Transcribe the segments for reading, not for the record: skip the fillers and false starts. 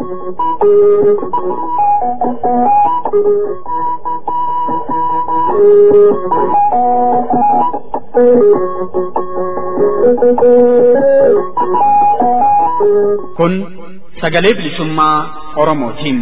Kun sagalee bilisummaa Oromootiin.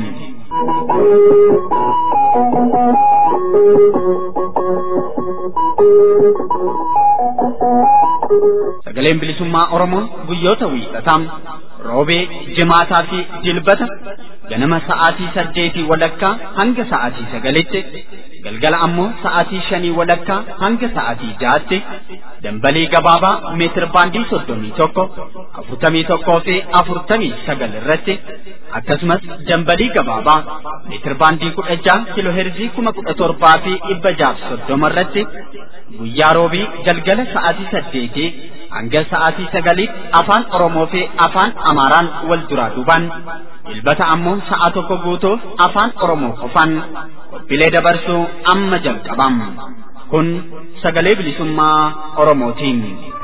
Sagaleen bilisummaa Oromoo guyyoota wiixataa, roobee, jimaataa fi dilbata ganama sa'aatii 8 walakkaa hanga sa'aatii 9tti, galgala ammoo sa'aatii 5 walakkaa hanga sa'aatii 6tti dambalii gabaabaa meetir baandii 31, 41 fi 49 irratti akkasumas dambalii gabaabaa meetir baandii 16 kiloheerzii 17,000 fi 630 irratti guyyaa roobii galgala sa'aatii 8 hanga sa'aatii 9tti afaan Oromoo fi afaan Amaaraan wal duraa duubaan dilbata ammoo sa'a tokko guutuuf afaan Oromoo qofaan qophiilee dabarsuu amma jalqabam. Kun sagalee bilisummaa Oromootiin.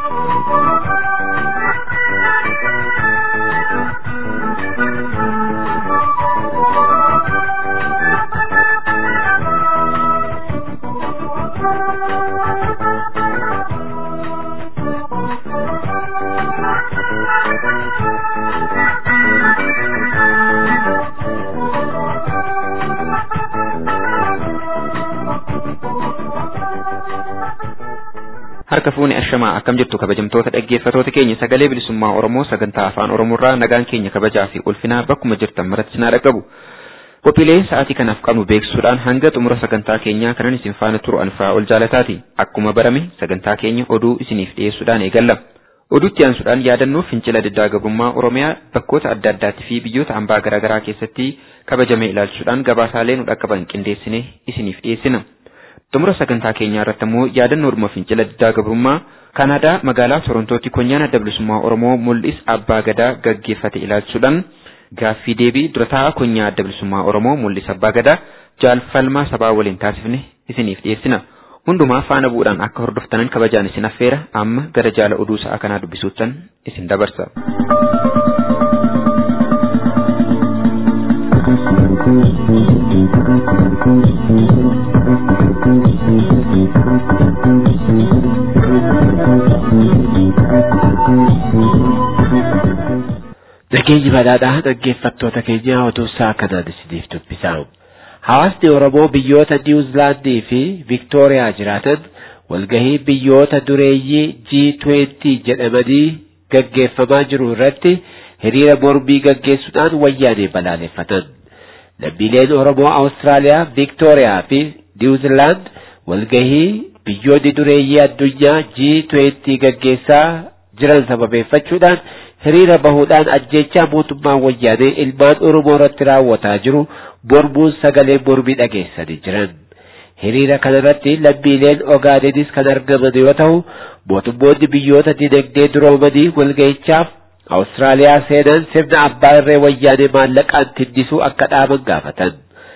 Harka fuuni ashamaa akkam jirtu kabajamtoota dhaggeeffatoota keenya sagalee bilisummaa Oromoo sagantaa afaan Oromoorraa nagaan keenya kabajaa fi ulfinaa bakkuma jirtan maratti sinaa dhaqabu. Qophiilee sa'aatii kanaaf qabnu beeksisuudhaan hanga xumura sagantaa keenyaa kanan isin faana turu anfaa ol jaalataati. Akkuma barame sagantaa keenya oduu isiniif dhiyeessuudhaan eegalla. Oduutti aansuudhaan yaadannoo fincila diddaa gabrummaa Oromiyaa bakkoota adda addaatti fi biyyoota hambaa garaagaraa keessatti kabajame ilaalchuudhaan gabaasaalee nu dhaqqaban qindeessine isiniif dhiyeessina. Xumura sagantaa keenyaa irratti immoo yaadannoodhuma fincila diddaa gabrummaa Kanaadaa magaalaa Torontootti konyaan adda bilisummaa Oromoo mul'is abbaa gadaa gaggeeffate ilaalchuudhaan gaaffii deebii durataa konyaa adda bilisummaa Oromoo mul'is abbaa gadaa jaalfalmaa sabaa waliin taasifne isiniif dhiyeessina. Hundumaa faana bu'uudhaan akka hordoftanan kabajaan isin affeera amma gara jaala oduu sa'a kanaa dubbisuuttan isin dabarsa. Nageenyi badhaadhaa dhaggeeffattoota keenya oduu sa'a kanaan isiniif dubbisaa. Hawaasni Oromoo biyyoota Niwuzilaandii fi Viktooriyaa jiraatan walgahii biyyoota dureeyyii G20 jedhamanii gaggeeffamaa jiru irratti hiriira mormii gaggeessuudhaan wayyaanee balaaleffatan. Lammiileen Oromoo Awustiraaliyaa, Viktooriyaa fi Niwuzilaand walgahii biyyoonni dureeyyii addunyaa G20 gaggeessaa jiran sababeeffachuudhaan hiriira bahuudhaan ajjechaa mootummaa wayyaanee ilmaan Oromoo irratti raawwataa jiru mormuun sagalee mormii dhageessanii jiran. Hiriira kanarratti lammiileen Ogaadenis kan argaman yoo ta'u, mootummoonni biyyoota dinagdee duroomanii walga'ichaaf Awustiraaliyaa seenan sirna abbaa irree wayyaanee maallaqaan tindisuu akka dhaaban gaafatan.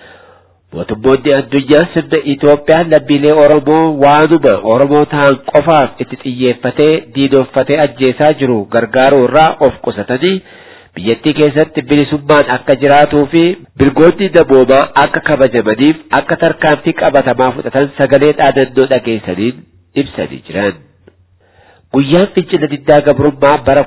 Mootummoonni addunyaa sirna Itoophiyaa lammiilee Oromoo waanuma Oromoo ta'an qofaaf itti xiyyeeffatee diinoffatee ajjeesaa jiru gargaaruu irraa of qusatanii biyyattii keessatti bilisummaan akka jiraatuu fi mirgoonni namoomaa akka kabajamaniif akka tarkaanfii qabatamaa fudhatan sagalee dhaadannoo dhageessaniin ibsanii jiran. Guyyaan fincila diddaa gabrummaa bara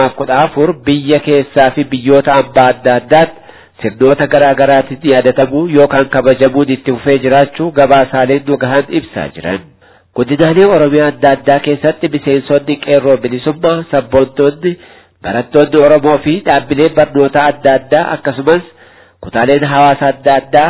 2014 biyya keessaa fi biyyoota hambaa adda addaatti sirnoota garaa garaatiin yaadatamu yookaan kabajamuun itti fufee jiraachuu gabaasaaleen nu gahan ibsaa jiran. Godinaalee Oromiyaa adda addaa keessatti miseensonni qeerroo bilisummaa, sabboontoonni, barattoonni Oromoo fi dhaabbileen barnootaa adda addaa akkasumas kutaaleen hawaasa adda addaa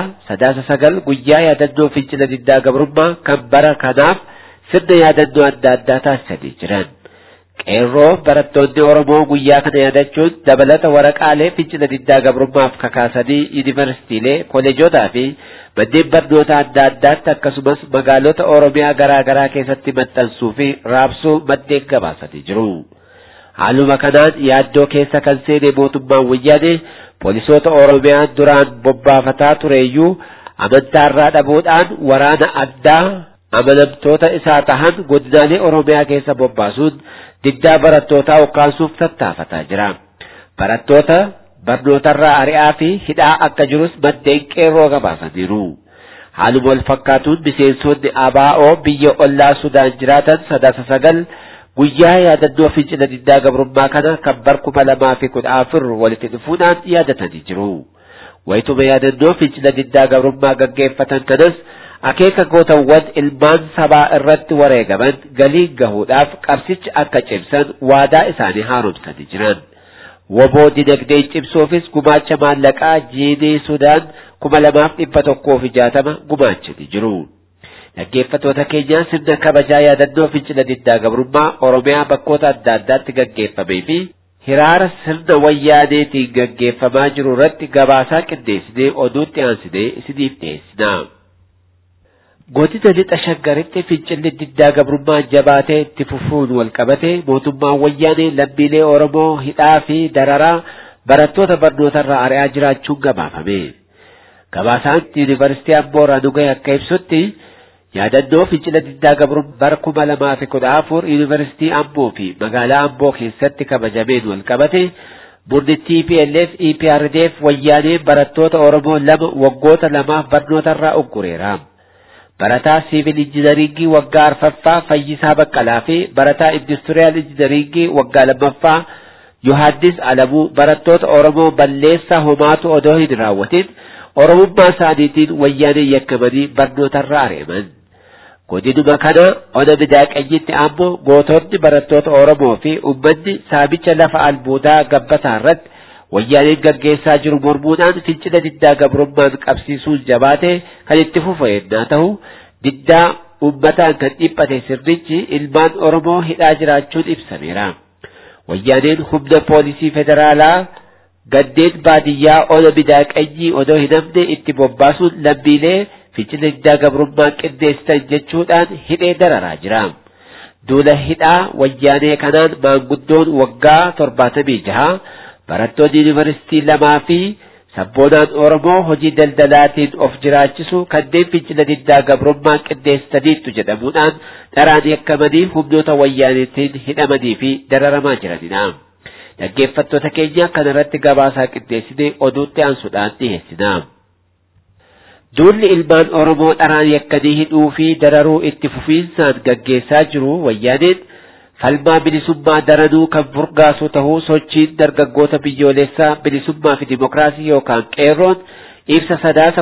9 guyyaa yaadannoo fincila diddaa gabrummaa kan bara kanaaf sirna yaadannoo adda addaa taasisanii jiran. Qeerroo barattoonni Oromoo guyyaa kana yaadachuun dabalata waraqaalee fincila diddaa gabrummaaf kakaasanii yuunivarsiitiilee, kolleejotaa fi manneen barnoota adda addaatti akkasumas magaalota Oromiyaa garaa garaa keessatti maxxansuu fi raabsuu maddeen gabaasanii jiru. Haaluma kanaan yaaddoo keessa kan seene mootummaan wayyaanee poolisoota Oromiyaa duraan bobbaafataa tureeyyuu amantaarraa dhabuudhaan waraana addaa amanamtoota isaa tahan godinaalee Oromiyaa keessa bobbaasuun diddaa barattootaa ukkaansuuf tattaafataa jira. Barattoota barnootarraa ari'aa fi hidhaa akka jirus maddeen qeerroo gabaasaniiru. Haaluma wal fakkaatuun miseensonni ABO biyya ollaa Sudaan jiraatan 9 guyyaa yaadannoo fincila diddaa gabrummaa kana kan bara 2014 walitti dhufuudhaan yaadatanii jiru. Wayituma yaadannoo fincila diddaa gabrummaa gaggeeffatan kanas akeeka gootawwan ilmaan sabaa irratti wareegaman galiin gahuudhaaf qabsicha akka cimsan waadaa isaanii haaromsanii jiran. Woboo dinagdee cimsuufis gumaacha maallaqaa jiinii Sudaan 2160 gumaachanii jiru. Dhaggeeffattoota keenya sirna kabajaa yaadannoo fincila diddaa gabrummaa Oromiyaa bakkoota adda addaatti gaggeeffamee fi hiraara sirna wayyaaneetiin gaggeeffamaa jiru irratti gabaasaa qindeessinee oduutti aansinee isiniif dhiyeessina. Godina lixa shaggaritti fincilli diddaa gabrummaa jabaatee itti fufuun wal qabate mootummaan wayyaanee lammiilee Oromoo hidhaa fi dararaa barattoota barnootarraa ari'aa jiraachuun gabaafame. Gabaasaan Yuunivarsiitii Amboo Ranugee akka ibsutti yaadannoo fincila diddaa gabrummaa bara 2014 Yuunivarsiitii Amboo fi magaalaa Amboo keessatti kabajameen wal qabate murni TPLF EPRDF wayyaanee barattoota Oromoo 2 waggoota 2 barnootarraa uggureera. Barataa Siivil Injiinaringii waggaa 4ffaa Fayyisaa Baqqalaa fi barataa Industiriyaal Injiinaringii waggaa 2ffaa Yohaannis Alamuu barattoota Oromoo balleessaa homaatu odoo hin raawwatin Oromummaa isaaniitiin wayyaanee yakkamanii barnootarraa ari'aman. Godinuma kana ona midaaqanyitti ammoo gootonni barattoota Oromoo fi uummanni saabicha lafa albuudaa gabbataa irratti wayyaaneen gaggeessaa jiru mormuudhaan fincila diddaa gabrummaan qabsiisuun jabaate kan itti fufe yennaa ta'u diddaa uummataan kan dhiphate sirnichi ilmaan Oromoo hidhaa jiraachuun ibsameera. Wayyaaneen humna poolisii federaalaa gandeen baadiyyaa ona midaaqanyii odoo hin hafne itti bobbaasuun lammiilee fincila diddaa gabrummaa qindeessitan jechuudhaan hidhee dararaa jira. Duula hidhaa wayyaanee kanaan maanguddoon waggaa 76 barattoonni yuunivarsiitii 2 fi sabboonaan Oromoo hojii daldalaatiin of jiraachisu kanneen fincila diddaa gabrummaa qindeessitaniitu jedhamuudhaan dharaan yakkamanii humnoota wayyaaneetiin hidhamanii fi dararamaa jiranidha. Dhaggeeffattoota keenya kanarratti gabaasaa qindeessinee oduutti aansuudhaan dhiyeessina. Duulli ilmaan Oromoo dharaan yakkanii hidhuu fi dararuu itti fufiinsaan gaggeessaa jiru wayyaaneen falmaa bilisummaa daranuu kan furgaasu ta'uu sochiin dargaggoota biyyoolessaa bilisummaa fi dimokiraasii yookaan qeerroon ibsa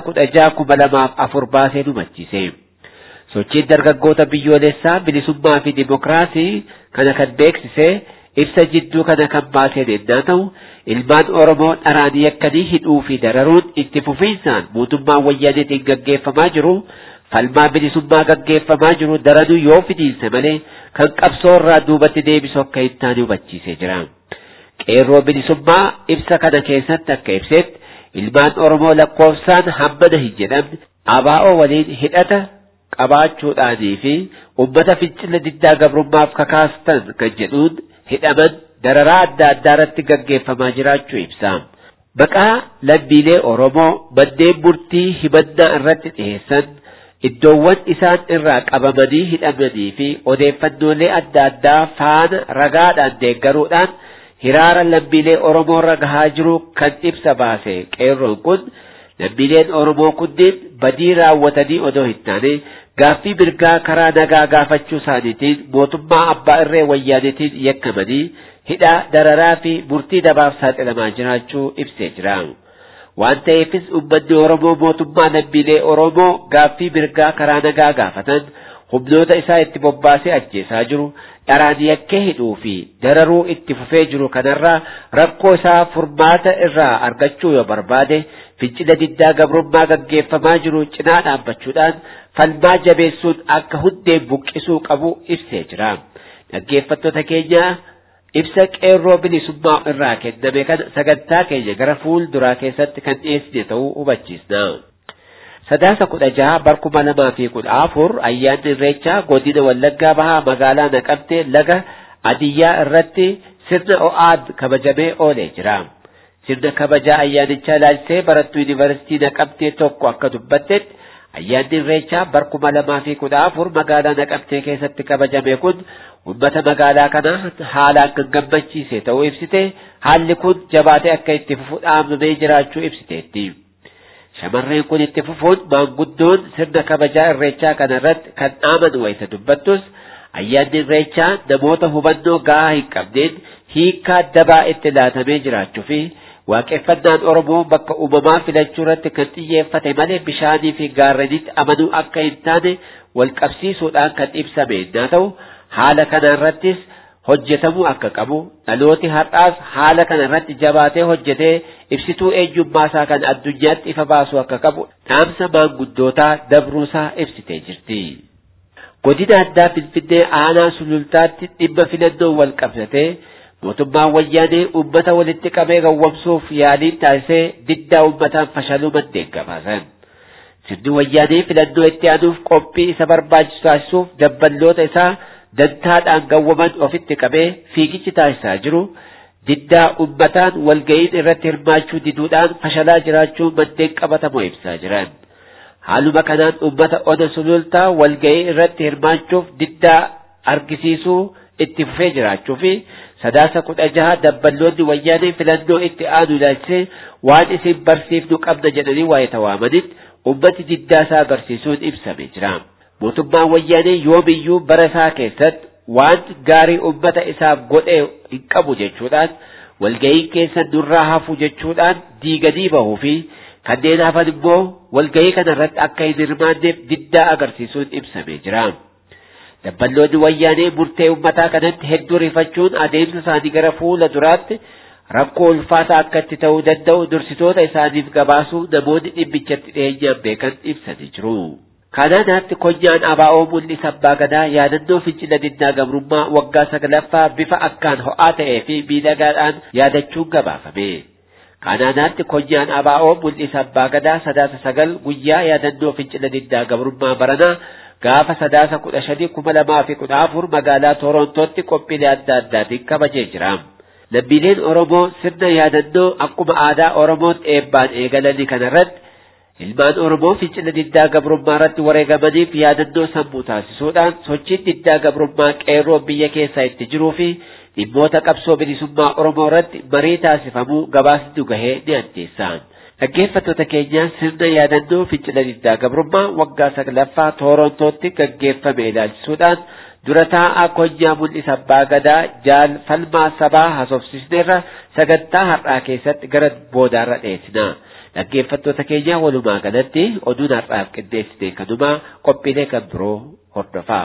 16/2004 baasee hubachiise. Sochiin dargaggoota biyyoolessaa bilisummaa fi dimokiraasii kana kan beeksise ibsa jidduu kana kan baasee yennaa ta'u ilmaan Oromoo dharaan yakkanii hidhuu fi dararuun itti fufiinsaan mootummaa wayyaaneetiin gaggeeffamaa jiru falmaa bilisummaa gaggeeffamaa jiru daranuu yoo fidiinse malee kan qabsoo irraa duubatti deebisu akka hin taane hubachiisee jira. Qeerroo bilisummaa ibsa kana keessatti akka ibsetti ilmaan Oromoo lakkoofsaan hammana hin jedhamne ABO waliin hidhata qabaachuudhaanii fi uummata fincila diddaa gabrummaaf kakaastan kan jedhuun hidhaman dararaa adda addaa irratti gaggeeffamaa jiraachuu ibsa. Maqaa lammiilee Oromoo manneen murtii himannaa irratti dhiyeessan iddoowwan isaan irraa qabamanii hidhamanii fi odeeffannoolee adda addaa faana ragaadhaan deeggaruudhaan hiraara lammiilee Oromoo irra gahaa jiru kan ibsa baase qeerroon kun lammiileen Oromoo kunneen badii raawwatanii odoo hin taane gaaffii mirgaa karaa nagaa gaafachuu isaaniitiin mootummaa abbaa irree wayyaaneetiin yakkamanii hidhaa dararaa fi murtii dabaaf saaxilamaa jiraachuu ibsee jira. Waan ta'eefis uummanni Oromoo mootummaa lammiilee Oromoo gaaffii mirgaa karaa nagaa gaafatan humnoota isaa itti bobbaasee ajjeesaa jiru dharaan yakkee hidhuu fi dararuu itti fufee jiru kanarraa rakkoo isaa furmaata irraa argachuu yoo barbaade fincila diddaa gabrummaa gaggeeffamaa jiru cinaa dhaabbachuudhaan falmaa jabeessuun akka hundeen buqqisuu qabu ibsee jira. Dhaggeeffattoota keenya ibsa qeerroo bilisummaa irraa kenname kana sagantaa keenya gara fuulduraa keessatti kan dhiyeessine ta'uu hubachiisna. 16/2014 ayyaanni irreechaa godina Wallaggaa Bahaa magaalaa Naqamtee laga Adiyyaa irratti sirna o'aad kabajamee oolee jira. Sirna kabajaa ayyaanichaa ilaalchisee barattuu yuunivarsiitii Naqamtee tokko akka dubbattetti Ayyaanni Irreechaa bara 2014 magaalaa Naqamtee keessatti kabajame kun uummata magaalaa kana haalaan kan gammachiise ta'uu ibsite haalli kun jabaatee akka itti fufu dhaamamee jiraachuu ibsiteetti. Shamarreen kun itti fufuun maanguddoon sirna kabajaa Irreechaa kana irratti kan dhaaman wayita dubbattus ayyaanni Irreechaa namoota hubannoo gahaa hin qabneen hiikaa dabaa itti laatamee jiraachuu fi waaqeffannaan Oromoo bakka uumamaa filachuu irratti kan xiyyeeffate malee bishaanii fi gaarrenitti amanuu akka hin taane wal qabsiisuudhaan kan ibsame yoo ta'u haala kana irrattis hojjetamuu akka qabu dhalooti har'aas haala kana irratti jabaatee hojjetee ibsituu eenyummaasaa kan addunyaatti ifa baasuu akka qabu dhaamsa maanguddootaa dabruusaa ibsitee jirti. Godina addaa Finfinnee aanaa sulultaatti dhimma filannoo wal qabsatee mootummaan wayyaanee uummata walitti qabee gowwomsuuf yaaliin taasisee diddaa uummataan fashaluu maddeen gabaasan. Sirni wayyaanee filannoo itti aanuuf qophii isa barbaachisu taasisuuf dabballoota isaa dantaadhaan gowwoman ofitti qabee fiigichi taasisaa jiru diddaa uummataan walga'iin irratti hirmaachuu diduudhaan fashalaa jiraachuu maddeen qabatamoo ibsaa jiran. Haaluma kanaan uummata Ona Sulultaa walga'ii irratti hirmaachuuf diddaa argisiisuu itti fufee jiraachuu fi 16 dabballoonni wayyaanee filannoo itti aanu ilaalchisee waan isin barsiifnu qabna jedhanii waa'ee waamanitti ummati diddaa isaa barsiisuun ibsamee jira. Mootummaan wayyaanee yoomiyyuu bara isaa keessatti waan gaarii ummata isaaf godhee hin qabu jechuudhaan walga'iin keessa nurraa hafu jechuudhaan diiganii bahuu fi kanneen hafan immoo walga'ii kana irratti akka hin hirmaanneef diddaa agarsiisuun ibsamee jira. Dabballoonni wayyaanee murtee uummataa kanatti hedduu rifachuun adeemsa isaanii gara fuula duraatti rakkoo ulfaataa akka itti ta'uu danda'u dursitoota isaaniif gabaasuu namoonni dhimmichatti dhiyeenyaan beekan ibsanii jiru. Kanaanaatti konyaan ABO mul'isa abbaa gadaa yaadannoo fincila diddaa gabrummaa waggaa 9ffaa bifa akkaan ho'aa ta'ee fi miidhagaadhaan yaadachuun gabaafame. Kanaanaatti konyaan ABO mul'isa abbaa gadaa 9 guyyaa yaadannoo fincila diddaa gabrummaa baranaa gaafa 15/2014 magaalaa Torontootti qophiilee adda addaatiin kabajee jira. Lammiileen Oromoo sirna yaadannoo akkuma aadaa Oromootti eebbaan eegalanii kanarratti ilmaan Oromoo fincila diddaa gabrummaa irratti wareegamaniif yaadannoo sammuu taasisuudhaan sochiin diddaa gabrummaa qeerroo biyya keessaa itti jiruu fi dhimmoota qabsoo bilisummaa Oromoo irratti marii taasifamuu gabaasni gahee ni addeessa. Dhaggeeffattoota keenya sirna yaadannoo fincila diddaa gabrummaa waggaa 9ffaa Torontootti gaggeeffame ilaalchisuudhaan dura taa'aa konyaa mul'isa abbaa gadaa jaal falmaa sabaa haasofsiisneerra sagantaa har'aa keessatti gara boodaarra dhiyeessina. Dhaggeeffattoota keenya walumaa galatti oduun har'aaf qindeessine kanuma qophiilee kan biroo hordofaa.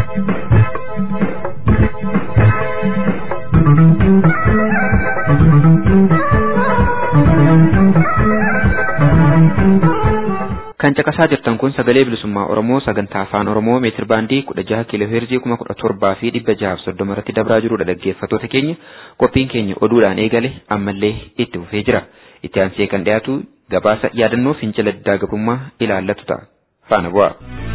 Kan caqasaa jirtan kun sagalee bilisummaa Oromoo sagantaa afaan Oromoo meetir baandii 16 kiilooheerzii 1700 fi 630 irratti dabraa jirudha. Dhaggeeffattoota keenya qophiin keenya oduudhaan eegale ammallee itti fufee jira. Itti aansee kan dhiyaatu gabaasa yaadannoo fincila diddaa gabrummaa ilaallatu ta'a. Faana bu'aa.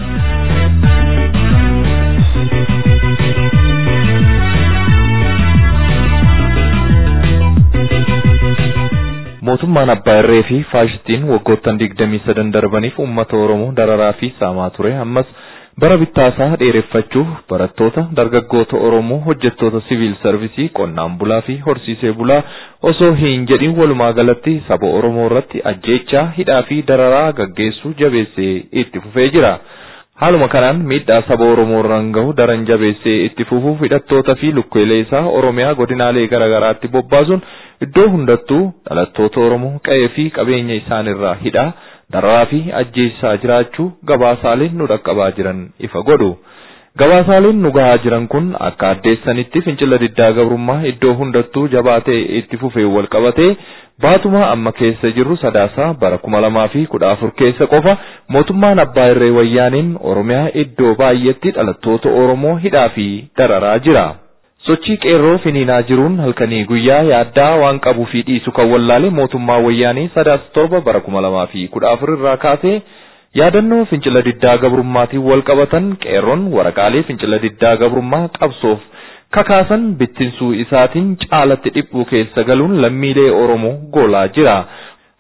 Mootummaan Abbaa Irree fi Faashistiin waggoottan 23 darbaniif uummata Oromoo dararaa fi saamaa ture. Ammas bara bittaasaa dheereffachuuf barattoota, dargaggoota Oromoo, hojjettoota siviil sarvisii, qonnaan bulaa fi horsiisee bulaa osoo hin jedhin walumaa galatti saba Oromoo irratti ajjeechaa, hidhaa fi dararaa gaggeessuu jabeessee itti fufee jira. Haaluma kanaan miidhaa saba Oromoo irraan gahu daran jabeessee itti fufuuf hidhattoota fi lukkeelee isaa Oromiyaa godinaalee garaagaraatti bobbaasuun iddoo hundattuu dhalattoota Oromoo qe'ee fi qabeenya isaanirraa hidhaa, dararaa fi ajjeessaa jiraachuu gabaasaaleen nu dhaqqabaa jiran ifa godhu. Gabaasaaleen nu gahaa jiran kun akka addeessanitti fincila diddaa gabrummaa iddoo hundattuu jabaatee itti fufee wal qabatee baatuma amma keessa jirru sadaasaa bara 2014 keessa qofa mootummaan Abbaa Irree Wayyaaniin Oromiyaa iddoo baay'eetti dhalattoota Oromoo hidhaa fi dararaa jira. Sochii qeerroo finiinaa jiruun halkanii guyyaa yaaddaa waan qabuu fi dhiisu kan wallaale mootummaa Wayyaanii 7 bara 2014 irraa kaasee yaadannoo fincila diddaa gabrummaatiin wal qabatan qeerroon waraqaalee fincila diddaa gabrummaa qabsoof kakaasan bittinsuu isaatiin caalatti dhiphuu keessa galuun lammiilee Oromoo goolaa jira.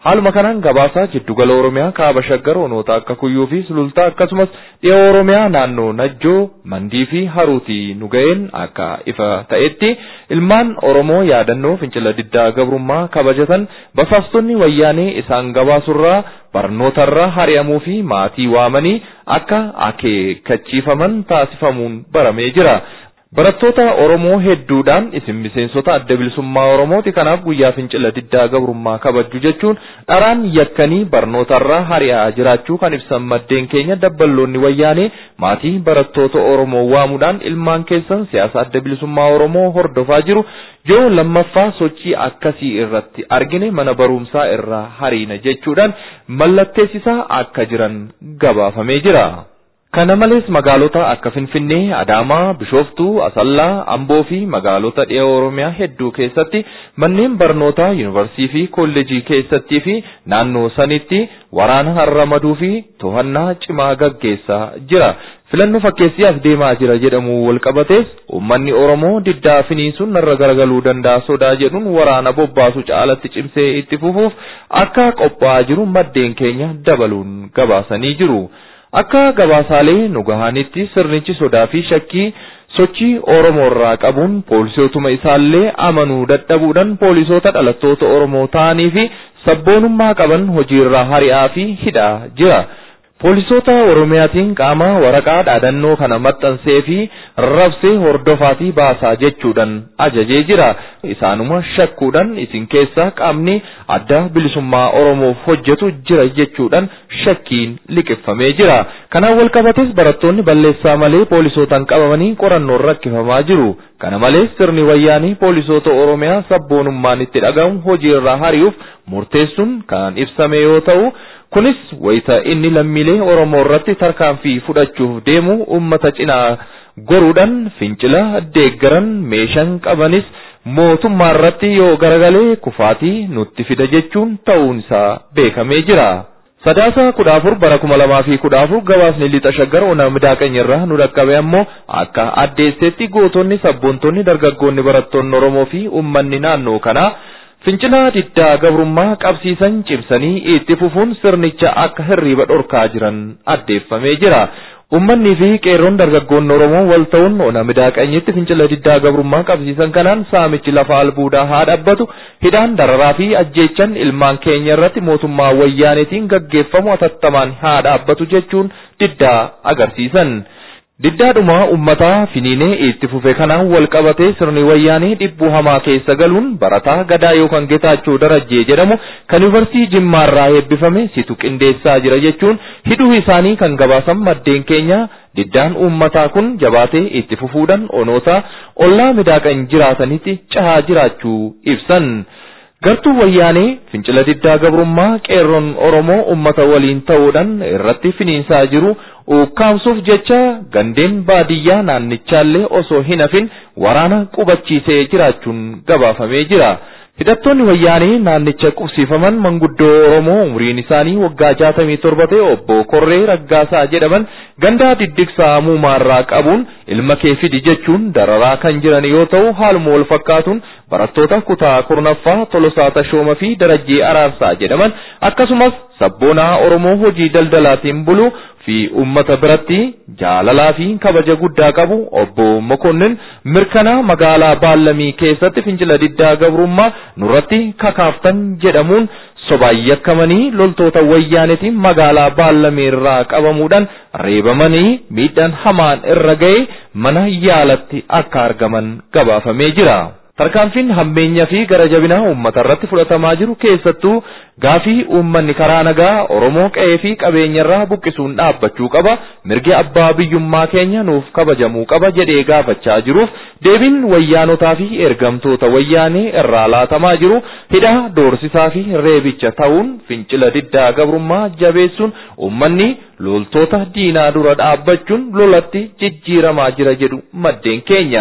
Haaluma kanaan gabaasaa jiddugala Oromiyaa kaaba shaggar onoota akka Kuyyuu fi Sulultaa akkasumas dhiha Oromiyaa naannoo Najjoo, Mandii fi Haruutii nu ga'een akka ifa ta'etti ilmaan Oromoo yaadannoo fincila diddaa gabrummaa kabajatan basaastonni wayyaanee isaan gabaasurraa barnootarraa hari'amuu fi maatii waamanii akka akeekkachiifaman taasifamuun baramee jira. Barattoota Oromoo hedduudhaan isin miseensota adda bilisummaa Oromooti kanaaf guyyaa fincila diddaa gabrummaa kabajju jechuun dharaan yakkanii barnootarraa hari'aa jiraachuu kan ibsan maddeen keenya dabballoonni wayyaanee maatii barattoota Oromoo waamuudhaan ilmaan keessan siyaasa adda bilisummaa Oromoo hordofaa jiru yoo lammaffaa sochii akkasii irratti argine mana barumsaa irraa hariina jechuudhaan mallatteessisaa akka jiran gabaafamee jira. Kana malees magaalota akka Finfinnee, Adaamaa, Bishooftuu, Asallaa, Amboo fi magaalota dhiha Oromiyaa hedduu keessatti manneen barnootaa yuunivarsiitii fi kolleejii keessattii fi naannoo sanitti waraana ramaduu fi to'annaa cimaa gaggeessaa jira. Filannoo fakkeessiyaaf deemaa jira jedhamu walqabatees uummanni Oromoo diddaa finiisuun narra garagaluu danda'a sodaa jedhuun waraana bobbaasu caalatti cimsee itti fufuuf akka qophaa'aa jiru maddeen keenya dabaluun gabaasanii jiru. Akka gabaasaalee nu gahanitti sirnichi sodaa fi shakkii sochii Oromoo irraa qabuun poolisootuma isaallee amanuu dadhabuudhaan poolisoota dhalattoota Oromoo ta'anii fi sabboonummaa qaban hojiirraa hari'aa fi hidhaa jira. Poolisoota Oromiyaatiin qaama waraqaa dhaadannoo kana maxxansee fi rabsee hordofaatii baasaa jechuudhaan ajajee jira. Isaanuma shakkuudhaan isin keessaa qaamni adda bilisummaa Oromoof hojjetu jira jechuudhaan shakkiin liqeeffamee jira. Kanaan walqabates barattoonni balleessaa malee poolisootaan qabamanii qorannoon rakkifamaa jiru. Kana malees sirni wayyaanii poolisoota Oromiyaa sabboonummaan itti dhagahamu hojiirraa hari'uuf murteessuun kan ibsame yoo ta'u, kunis wayita inni lammiilee Oromoo irratti tarkaanfii fudhachuuf deemu uummata cinaa goruudhaan fincila deeggaran meeshaan qabanis mootummaa irratti yoo garagalee kufaatii nutti fida jechuun ta'uun isaa beekamee jira. Sadaasa 14 bara 2014 gabaasni lixa shaggar ona midaaqanya irraa nu dhaqqabe ammoo akka addeessetti gootonni sabboontonni dargaggoonni barattoonni Oromoo fi uummanni naannoo kanaa fincila diddaa gabrummaa qabsiisan cimsanii itti fufuun sirnicha akka hirriba dhorkaa jiran addeeffamee jira. Uummanni fi qeerroon dargaggoonni Oromoo wal ta'uun ona midaaqanyitti fincila diddaa gabrummaa qabsiisan kanaan saamichi lafa albuudaa haa dhaabbatu, hidhaan dararaa fi ajjeechan ilmaan keenya irratti mootummaa wayyaaneetiin gaggeeffamu atattamaan haa dhaabbatu jechuun diddaa agarsiisan. Diddaadhuma uummataa finiinee itti fufe kanaan walqabatee sirni wayyaanee dhibbuu hamaa keessa galuun barataa Gadaa yookaan Getaachoo Darajjee jedhamu kan yuunivarsiitii Jimmaarraa eebbifame situ qindeessaa jira jechuun hidhuu isaanii kan gabaasan maddeen keenya. Diddaan uummataa kun jabaatee itti fufuudhaan onoota ollaa midaaqan jiraatanitti cahaa jiraachuu ibsan. Gartuu wayyaanee fincila diddaa gabrummaa qeerroon Oromoo uummata waliin ta'uudhaan irratti finiinsaa jiru ukkaamsuuf jecha gandeen baadiyyaa naannichaallee osoo hin hafin waraana qubachiisee jiraachuun gabaafamee jira. Hidhattoonni wayyaanee naannicha qubsiifaman manguddoo Oromoo umriin isaanii waggaa 67 ta'e obbo Korree Raggaasaa jedhaman gandaa diddigsaa muumaarraa qabuun ilma kee fidi jechuun dararaa kan jiran yoo ta'u haaluma wal fakkaatuun barattoota kutaa kurnaffaa Tolosaa Tashooma fi Darajjee Araarsaa jedhaman akkasumas sabboonaa Oromoo hojii daldalaatiin bulu fi uummata biratti jaalalaa fi kabaja guddaa qabu obbo Mokonnin mirkanaa magaalaa Baallamii keessatti fincila diddaa gabrummaa nurratti kakaaftan jedhamuun sobaayyakamanii loltoota wayyaanetiin magaalaa Baallamii irraa qabamuudhaan reebamanii miidhaan hamaan irra ga'e mana yaalatti akka argaman gabaafamee jira. Tarkaanfiin hammeenyaa fi gara jabinaa uummata irratti fudhatamaa jiru keessattuu gaafii uummanni karaa nagaa Oromoo qe'ee fi qabeenya irraa buqqisuun dhaabbachuu qaba, mirgi abbaa biyyummaa keenya nuuf kabajamuu qaba jedhee gaafachaa jiruuf deebiin wayyaanotaa fi ergamtoota wayyaanee irraa laatamaa jiru hidhaa doorsisaa fi reebicha ta'uun fincila diddaa gabrummaa jabeessuun uummanni loltoota diinaa dura dhaabbachuun lolatti jijjiiramaa jira jedhu maddeen keenya.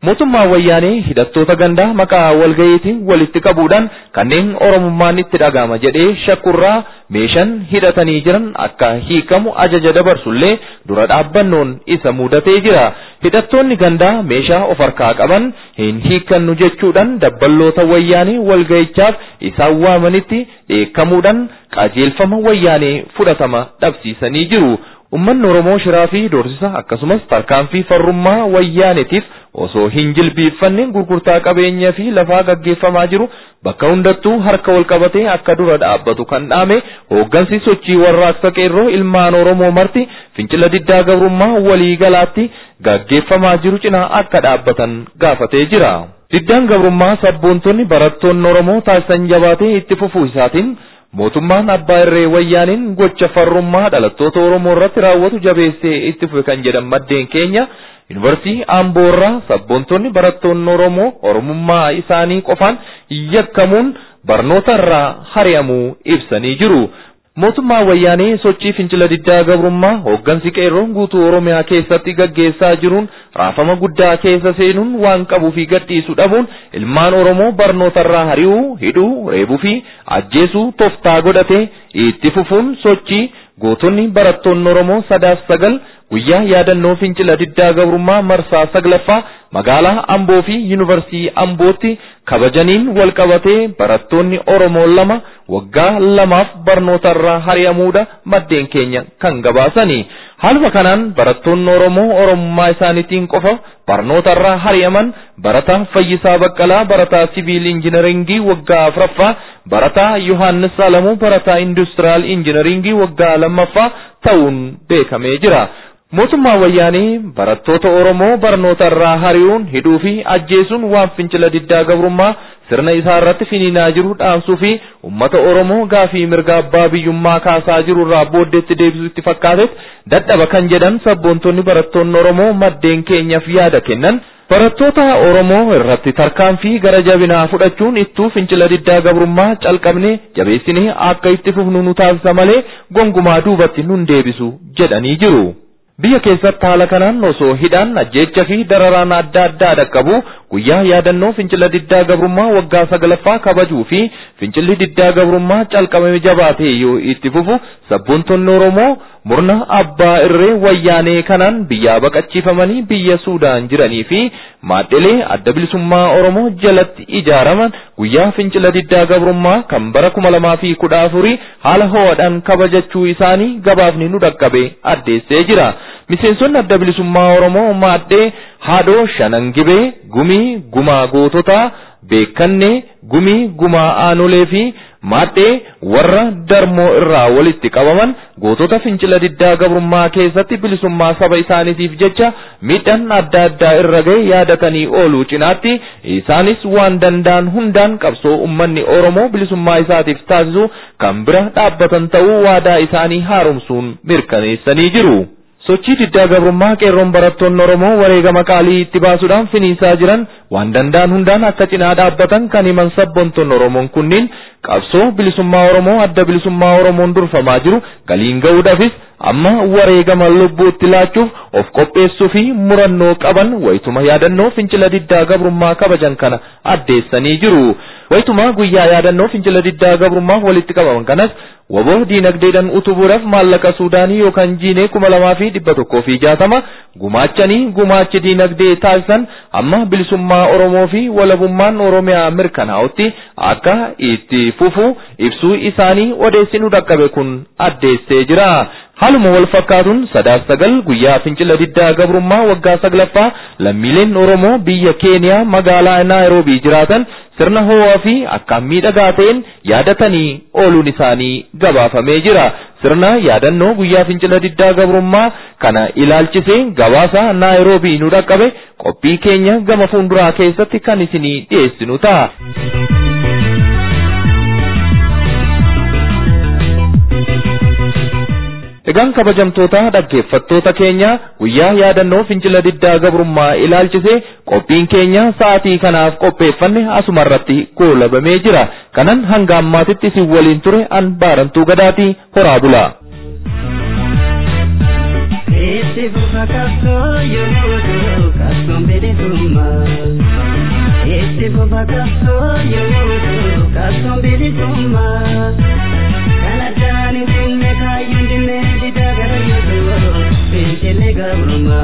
mootummaa wayyaanee hidhattoota gandaa maqaa walgayiitiin walitti qabuudhaan kanneen oromummaan itti dhagama jedhee shakkurraa meeshaan hidhatanii jiran akka hiikamu ajaja dabarsullee dura dhaabbannoon isa mudatee jira. Hidhattoonni gandaa meeshaa of harkaa qaban hin hiikannu jechuudhaan dabballoota wayyaanee walgayichaaf isaan waamanitti dheekkamuudhaan qajeelfama wayyaanee fudhatama dhabsiisanii jiru. Ummanni Oromoo shiraa fi doorsisa akkasumas tarkaanfii farrummaa wayyaanetiif osoo hin jilbiiffanne gurgurtaa qabeenyaa fi lafaa gaggeeffamaa jiru bakka hundattuu harka wal qabatee akka dura dhaabbatu kan dhaame hooggansi sochii warraaqsa qeerroo ilmaan Oromoo marti fincila diddaa gabrummaa walii galaatti gaggeeffamaa jiru cinaa akka dhaabbatan gaafatee jira. Diddaan gabrummaa sabboontonni barattoonni Oromoo taasisan jabaatee itti fufuu isaatiin mootummaan abbaa irree wayyaaniin gocha farrummaa dhalattoota Oromoo irratti raawwatu jabeessee itti fufe kan jedhan maddeen keenya yuunivarsiitii Amboorraa sabboontonni barattoonni Oromoo oromummaa isaanii qofaan yakkamuun barnoota irraa hari'amuu ibsanii jiru. Mootummaa wayyaanee sochii fincila diddaa gabrummaa hooggansi qeerroon guutuu Oromiyaa keessatti gaggeessaa jiruun raafama guddaa keessa seenuun waan qabuu fi gadhiisuu dhabuun ilmaan Oromoo barnoota irraa hari'uu, hidhuu, reebuu fi ajjeesuu toftaa godhatee itti fufuun sochii gootonni barattoonni Oromoo 9 guyyaa yaadannoo fincila diddaa gabrummaa marsaa 9ffaa magaalaa Amboo fi yuunivarsiitii Ambootti kabajaniin wal qabatee barattoonni Oromoo 2 waggaa 2f barnoota irraa hari'amuudha maddeen keenya kan gabaasani. Haaluma kanaan barattoonni Oromoo oromummaa isaaniitiin qofa barnoota irraa hari'aman barataa Fayyisaa Baqqalaa barataa siviil injiinaringii waggaa 4ffaa barataa Yohaannis Alamuu barataa industiriyaal injiinaringii waggaa 2ffaa ta'uun beekamee jira. Mootummaa wayyaanee barattoota Oromoo barnoota irraa hari'uun hidhuu fi ajjeesuun waan fincila diddaa gabrummaa sirna isaa irratti finiinaa jiru dhaamsuu fi ummata Oromoo gaafii mirga abbaa biyyummaa kaasaa jiru irraa booddeetti deebisuu itti fakkaatetti dadhaba kan jedhan sabboontonni barattoonni Oromoo maddeen keenyaaf yaada kennan. Barattoota Oromoo irratti tarkaanfii gara jabinaa fudhachuun ittuu fincila diddaa gabrummaa calqabne jabeessinee akka itti fufnu nu taasisa malee gongumaa duubatti nun deebisu jedhanii jiru. Biyya keessatti haala kanaan osoo hidhaan ajjeecha fi dararaan adda addaa dhaqqabu guyyaa yaadannoo fincila diddaa gabrummaa waggaa 9ffaa kabajuu fi fincilli diddaa gabrummaa calqabame jabaatee yoo itti fufu sabboontonni Oromoo murna abbaa irree wayyaanee kanaan biyyaa baqachiifamanii biyya Suudaan jiranii fi maadhelee adda bilisummaa Oromoo jalatti ijaaraman guyyaa fincila diddaa gabrummaa kan bara 2014 haala ho'aadhaan kabajachuu isaanii gabaafni nu dhaqqabe addeessee jira. Miseensonni adda bilisummaa Oromoo maadhee haadhoo Shanangibee gumii gumaa goototaa beekannee gumii gumaa aanolee fi maadhee warra darmoo irraa walitti qabaman gootota fincila diddaa gabrummaa keessatti bilisummaa saba isaaniitiif jecha miidhaan adda addaa irra ga'e yaadatanii ooluu cinaatti isaanis waan danda'an hundaan qabsoo ummanni Oromoo bilisummaa isaatiif taasisu kan bira dhaabbatan ta'uu waadaa isaanii haaromsuun mirkaneessanii jiru. Sochii diddaa gabrummaa qeerroon barattoonni Oromoo wareegama qaalii itti baasuudhaan finiisaa jiran waan danda'an hundaan akka cinaa dhaabbatan kan himan sabboontonni Oromoon kunniin qabsoo bilisummaa Oromoo adda bilisummaa Oromoon durfamaa jiru galiin ga'uudhaafis amma wareegama lubbuutti laachuuf of qopheessuu fi murannoo qaban wayituma yaadannoo fincila diddaa gabrummaa kabajan kana addeessanii jiru. Wayituma guyyaa yaadannoo fincila diddaa gabrummaa walitti qabaman kanas waboo diinagdeedhaan utubuudhaaf maallaqa Suudaanii yookaan jiinee 2160 gumaachanii gumaachi diinagdee taasisan amma bilisummaa Oromoo fi walabummaan Oromiyaa mirkanaa'utti akka itti fufu ibsuu isaanii odeessinu dhaqqabe kun addeessee jira. Haaluma wal fakkaatuun 9 guyyaa fincila diddaa gabrummaa waggaa 9ffaa lammiileen Oromoo biyya Keeniyaa magaalaa Naayiroobii jiraatan sirna ho'aa fi akkaan miidhagaa ta'een yaadatanii ooluun isaanii gabaafamee jira. Sirna yaadannoo guyyaa fincila diddaa gabrummaa kana ilaalchisee gabaasa Naayiroobii nu dhaqqabe qophii keenya gama fuulduraa keessatti kan isinii dhiyeessinu ta'a. Egaan kabajamtoota dhaggeeffattoota keenya guyyaa yaadannoo fincila diddaa gabrummaa ilaalchisee qophiin keenya sa'aatii kanaaf qopheeffanne asuma irratti goolabamee jira. Kanan hanga ammaatitti isin waliin ture an Baarantuu Gadaatii horaa bulaa. Este buka kaso yo no do kaso gabruma este bobaka soyo kaso bilisuma kanadani dinne kayundine didagara yodo pentele gabruma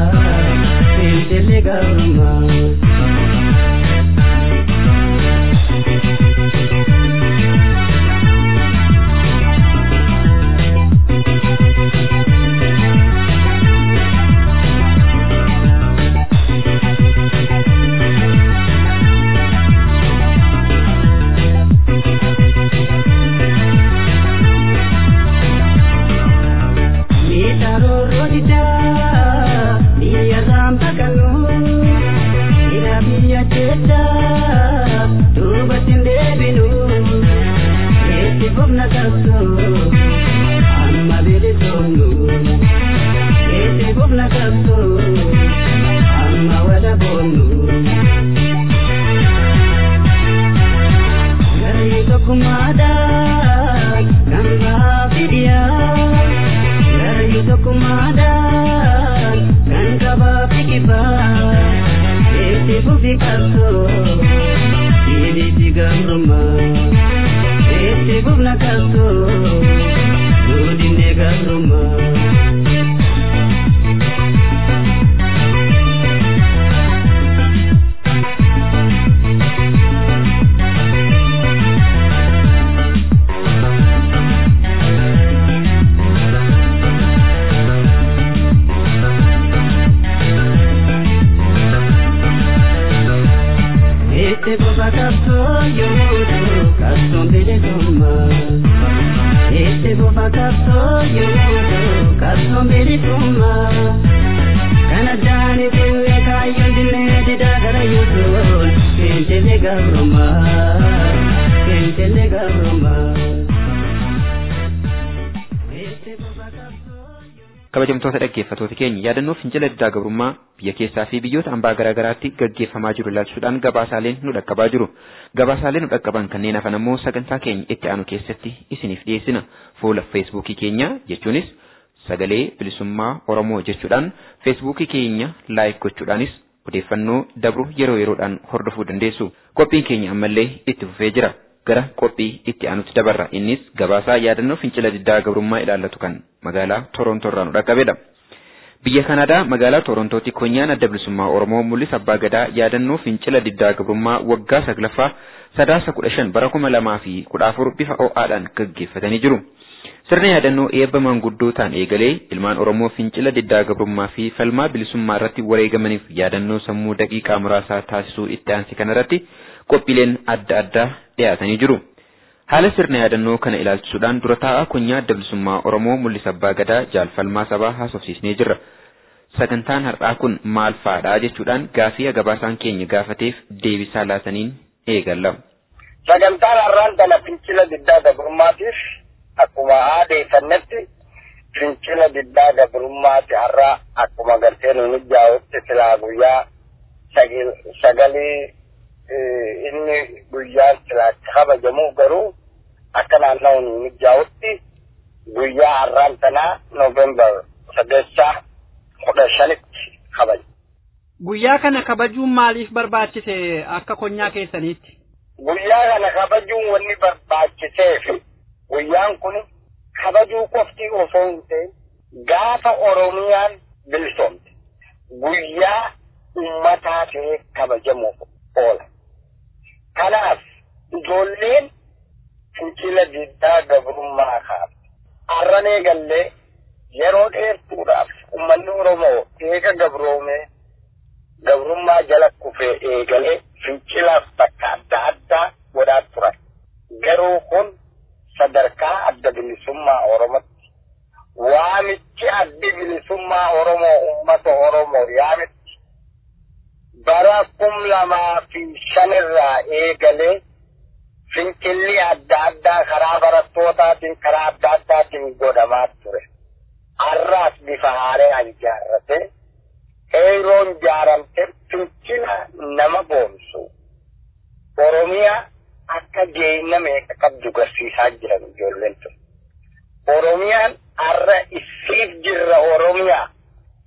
kabajamtoota dhaggeeffattoota keenya yaadannoo fincila diddaa gabrummaa biyya keessaa fi biyyoota hambaa garaa garaatti gaggeeffamaa jiru ilaalchisuudhaan gabaasaaleen nu dhaqqabaa jiru. Gabaasaaleen nu dhaqqaban kanneen hafan ammoo sagantaa keenya itti aanu keessatti isiniif dhiyeessina. Fuula feesbuukii keenya jechuunis sagalee bilisummaa Oromoo jechuudhaan feesbuukii keenya laayik gochuudhaanis odeeffannoo dabru yeroo yeroodhaan hordofuu dandeessu. Qophiin keenya ammallee itti fufee jira. Gara qophii itti aanutti dabarra. Innis gabaasaa yaadannoo fincila diddaa gabrummaa ilaallatu kan magaalaa Toronto irraa nu dhaqqabedha. Biyya Kanaadaa magaalaa Torontootti konyaan adda bilisummaa Oromoo mul'isa abbaa gadaa yaadannoo fincila diddaa gabrummaa waggaa 9ffaa sadaasa 15 bara 2014 bifa ho'aadhaan gaggeeffatanii jiru. Sirna yaadannoo eebba maanguddootaan eegalee ilmaan Oromoo fincila diddaa gabrummaa fi falmaa bilisummaa irratti wareegamaniif yaadannoo sammuu daqiiqaa muraasaa taasisuu itti aansi kanarratti qophiileen adda addaa dhiyaatanii jiru. Haala sirna yaadannoo kana ilaalchisuudhaan dura taa'aa konyaa adda bilisummaa Oromoo mul'isa abbaa gadaa jaalfalmaa sabaa haasofsiisnee jirra. Sagantaan har'aa kun maal fa'aadha jechuudhaan gaafii gabaasaan keenya gaafateef deebisaa laataniin eegalla. Sagantaan har'aan kana fincila diddaa gabrummaatiif akkuma aadeeffannetti fincila diddaa gabrummaati har'aa akkuma gartee nu mijaa'utti silaa guyyaa sagalee inni guyyaan silaatti kabajamu garuu akka naannoo nu mijaa'utti guyyaa har'aan tanaa Noovembar 15tti kabaja. Guyyaa kana kabajuun maaliif barbaachise akka konyaa keessaniitti? Guyyaa kana kabajuun wanni barbaachiseef guyyaan kun kabajuu qofti osoo hin ta'in gaafa Oromiyaan bilisoomte guyyaa uummataa ta'ee kabajamuuf oola. Kanaaf ijoolleen fincila diddaa gabrummaa kaa'an har'anee gallee yeroo dheertuudhaaf uummanni Oromoo eega gabroomee gabrummaa jala kufee eegalee fincilaaf bakka adda addaa godhaa turan. Garuu kun sadarkaa adda bilisummaa Oromootti waamichi addi bilisummaa Oromoo uummata Oromoo yaamitti bara 2005 irraa eegalee fincilli adda addaa karaa barattootaatiin karaa adda addaatiin godhamaa ture. Har'aas bifa haaraan ijaarrate heeroon ijaaramte fincila nama boonsu Oromiyaa akka geenya meeqa qabdu garsiisaa jiran ijoolleen tun. Oromiyaan har'a isiif jirra Oromiyaa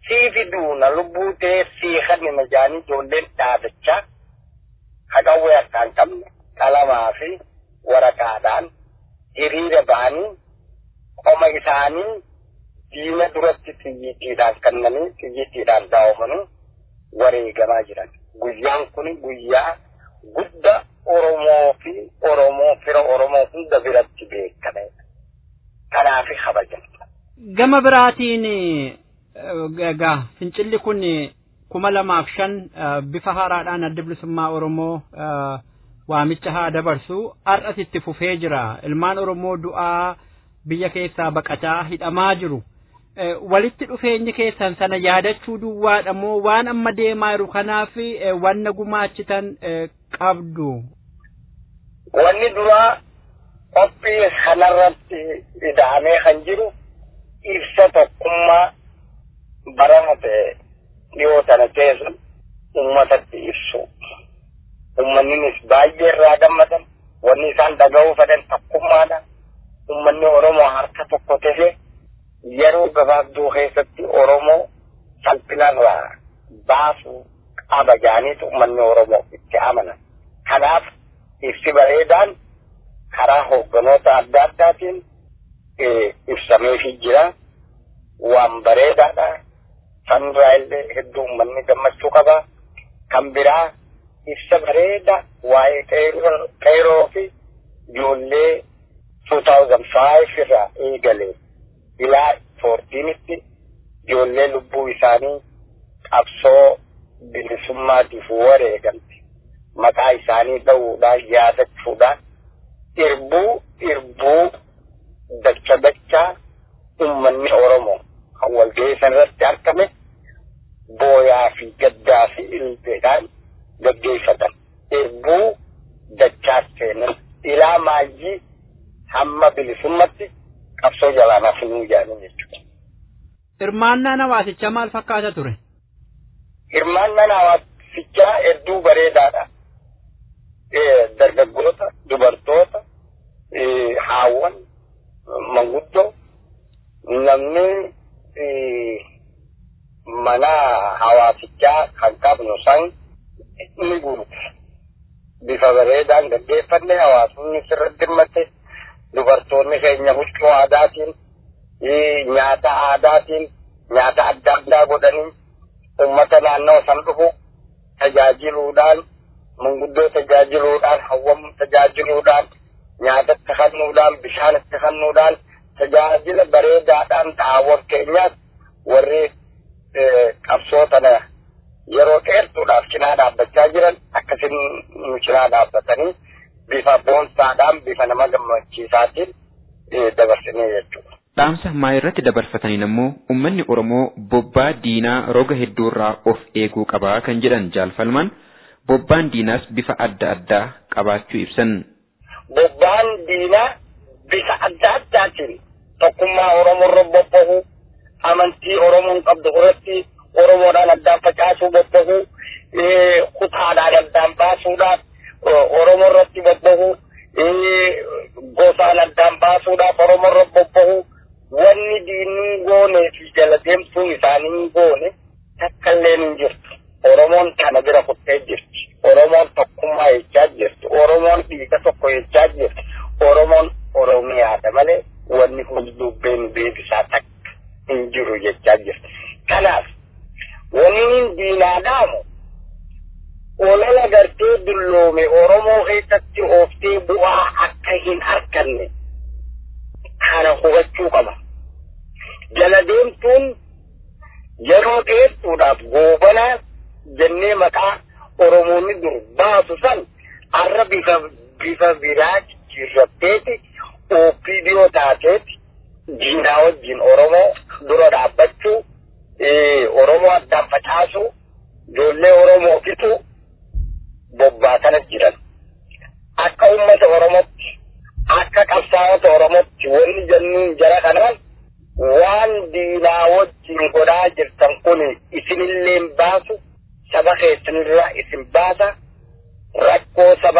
siifi duuna lubbuu ta'ee siiqanni majaanii ijoolleen dhaabachaa haqawwee harkaan qabne qalamaa fi waraqaadhaan hiriira ba'anii qoma isaanii diina duratti xiyyiitiidhaan kennanii xiyyiitiidhaan daawwamanii wareegamaa jiran. Guyyaan kun guyyaa guddaa Oromoo fi fira Oromoo hunda biratti beekamedha. Kanaaf kabajamta. Gama biraatiin egaa fincilli kun 2005 bifa haaraadhaan adda bilisummaa Oromoo waamicha haa dabarsu har'as itti fufee jira. Ilmaan Oromoo du'aa biyya keessaa baqataa hidhamaa jiru. Walitti dhufeenyi keessan sana yaadachuu duwwaadha moo waan amma deemaa jiru kanaaf wanna gumaachitan qabdu? Wanni duraa qophii kanarratti ida'amee kan jiru ibsa tokkummaa baramate dhiyoo tana keessa uummatatti ibsu. Uummannis baay'ee irraa gammadan wanni isaan dhaga'uu fedhan tokkummaadha. Uummanni Oromoo harka tokko ta'ee yeroo gabaabduu keessatti Oromoo salphinarraa baasuu qaba jaaniitu uummanni Oromoo itti amanan. Kanaaf ibsi bareedaan karaa hoogganoota adda addaatiin ibsameefii jira. Waan bareedaadha. Sanirraa illee hedduu uummanni gammachuu qaba. Kan biraa ibsa bareeda waa'ee qeeroo fi ijoollee 2005 irraa eegalee ilaa 14tti ijoollee lubbuu isaanii qabsoo bilisummaatiif wareegamte maqaa isaanii dha'uudhaan yaadachuudhaan irbuu dachaa uummanni Oromoo kan walga'ii sanarratti argame booyaa fi gaddaa fi ilbeedhaan gaggeeffatan irbuu dachaa seenan ilaa maayii hamma bilisummatti qabsoo jalaanaaf nuu jedhanii jechuudha. Hirmaannaan hawaasichaa maal fakkaata ture? Hirmaannaan hawaasichaa hedduu bareedaadha. Dargaggoota, dubartoota, haawwan, manguddoo, namni mana hawaasichaa kan qabnu san ni guutu. Bifa bareedaan gaggeeffanne hawaasni sirriitti hirmatte. Dubartoonni keenya huccuu aadaatiin nyaata aadaatiin nyaata adda addaa godhanii uummata naannoo san dhufu tajaajiluudhaan manguddoo tajaajiluudhaan hawwam tajaajiluudhaan nyaatatti kennuudhaan bishaanitti kennuudhaan tajaajila bareedaadhaan dhaawwan keenyaas warri qabsoo tana yeroo dheertuudhaaf cinaa dhaabbachaa jiran akkasiin nu cinaa dhaabbatanii bifa boonsaadhaan bifa nama gammachiisaatiin dabarsinee jechuudha. Dhaamsa maal irratti dabarfataniin ammoo uummanni Oromoo bobbaa diinaa roga hedduurraa of eeguu qabaa kan jedhan jaalfalmaan bobbaan diinaas bifa adda addaa qabaachuu ibsan. Bobbaan diinaa bifa adda addaatiin tokkummaa Oromoo irra bobba'uu amantii Oromoon qabdu irratti Oromoodhaan addaan facaasuu bobba'uu kutaadhaan addaan baasuudhaaf Oromoo irratti bobba'uu gosaan addaan baasuudhaaf Oromoo irra bobba'uu wanni diinni goonee fi jala deemtuun isaanii goone takkallee hin jirtu. Oromoon kana bira kuttee jirti. Oromoon tokkummaa jechaa jirti. Oromoon dhiiga tokko jechaa jirti. Oromoon Oromiyaadha malee wanni hullubbeen beebisaa takka hin jiru jechaa jirti. Kanaaf wanni diinaadhaamu olola gartee dulloome Oromoo keessatti ooftee bu'aa akka hin arganne kana hubachuu qaba. Jala deemtuun yeroo dheertuudhaaf goobanaa jennee maqaa Oromoonni dur baasu san har'a bifa biraa jijjiirratteeti OPDO taateeti diinaa wajjin Oromoo dura dhaabbachuu Oromoo addaan facaasuu ijoollee Oromoo fixuu bobbaatanas jiran. Akka uummata Oromootti akka qabsaa'ota Oromootti wanni jennuun jara kanaan waan diinaa wajjin godhaa jirtan kun isinillee baasu saba keessanirraa isin baasa rakkoo saba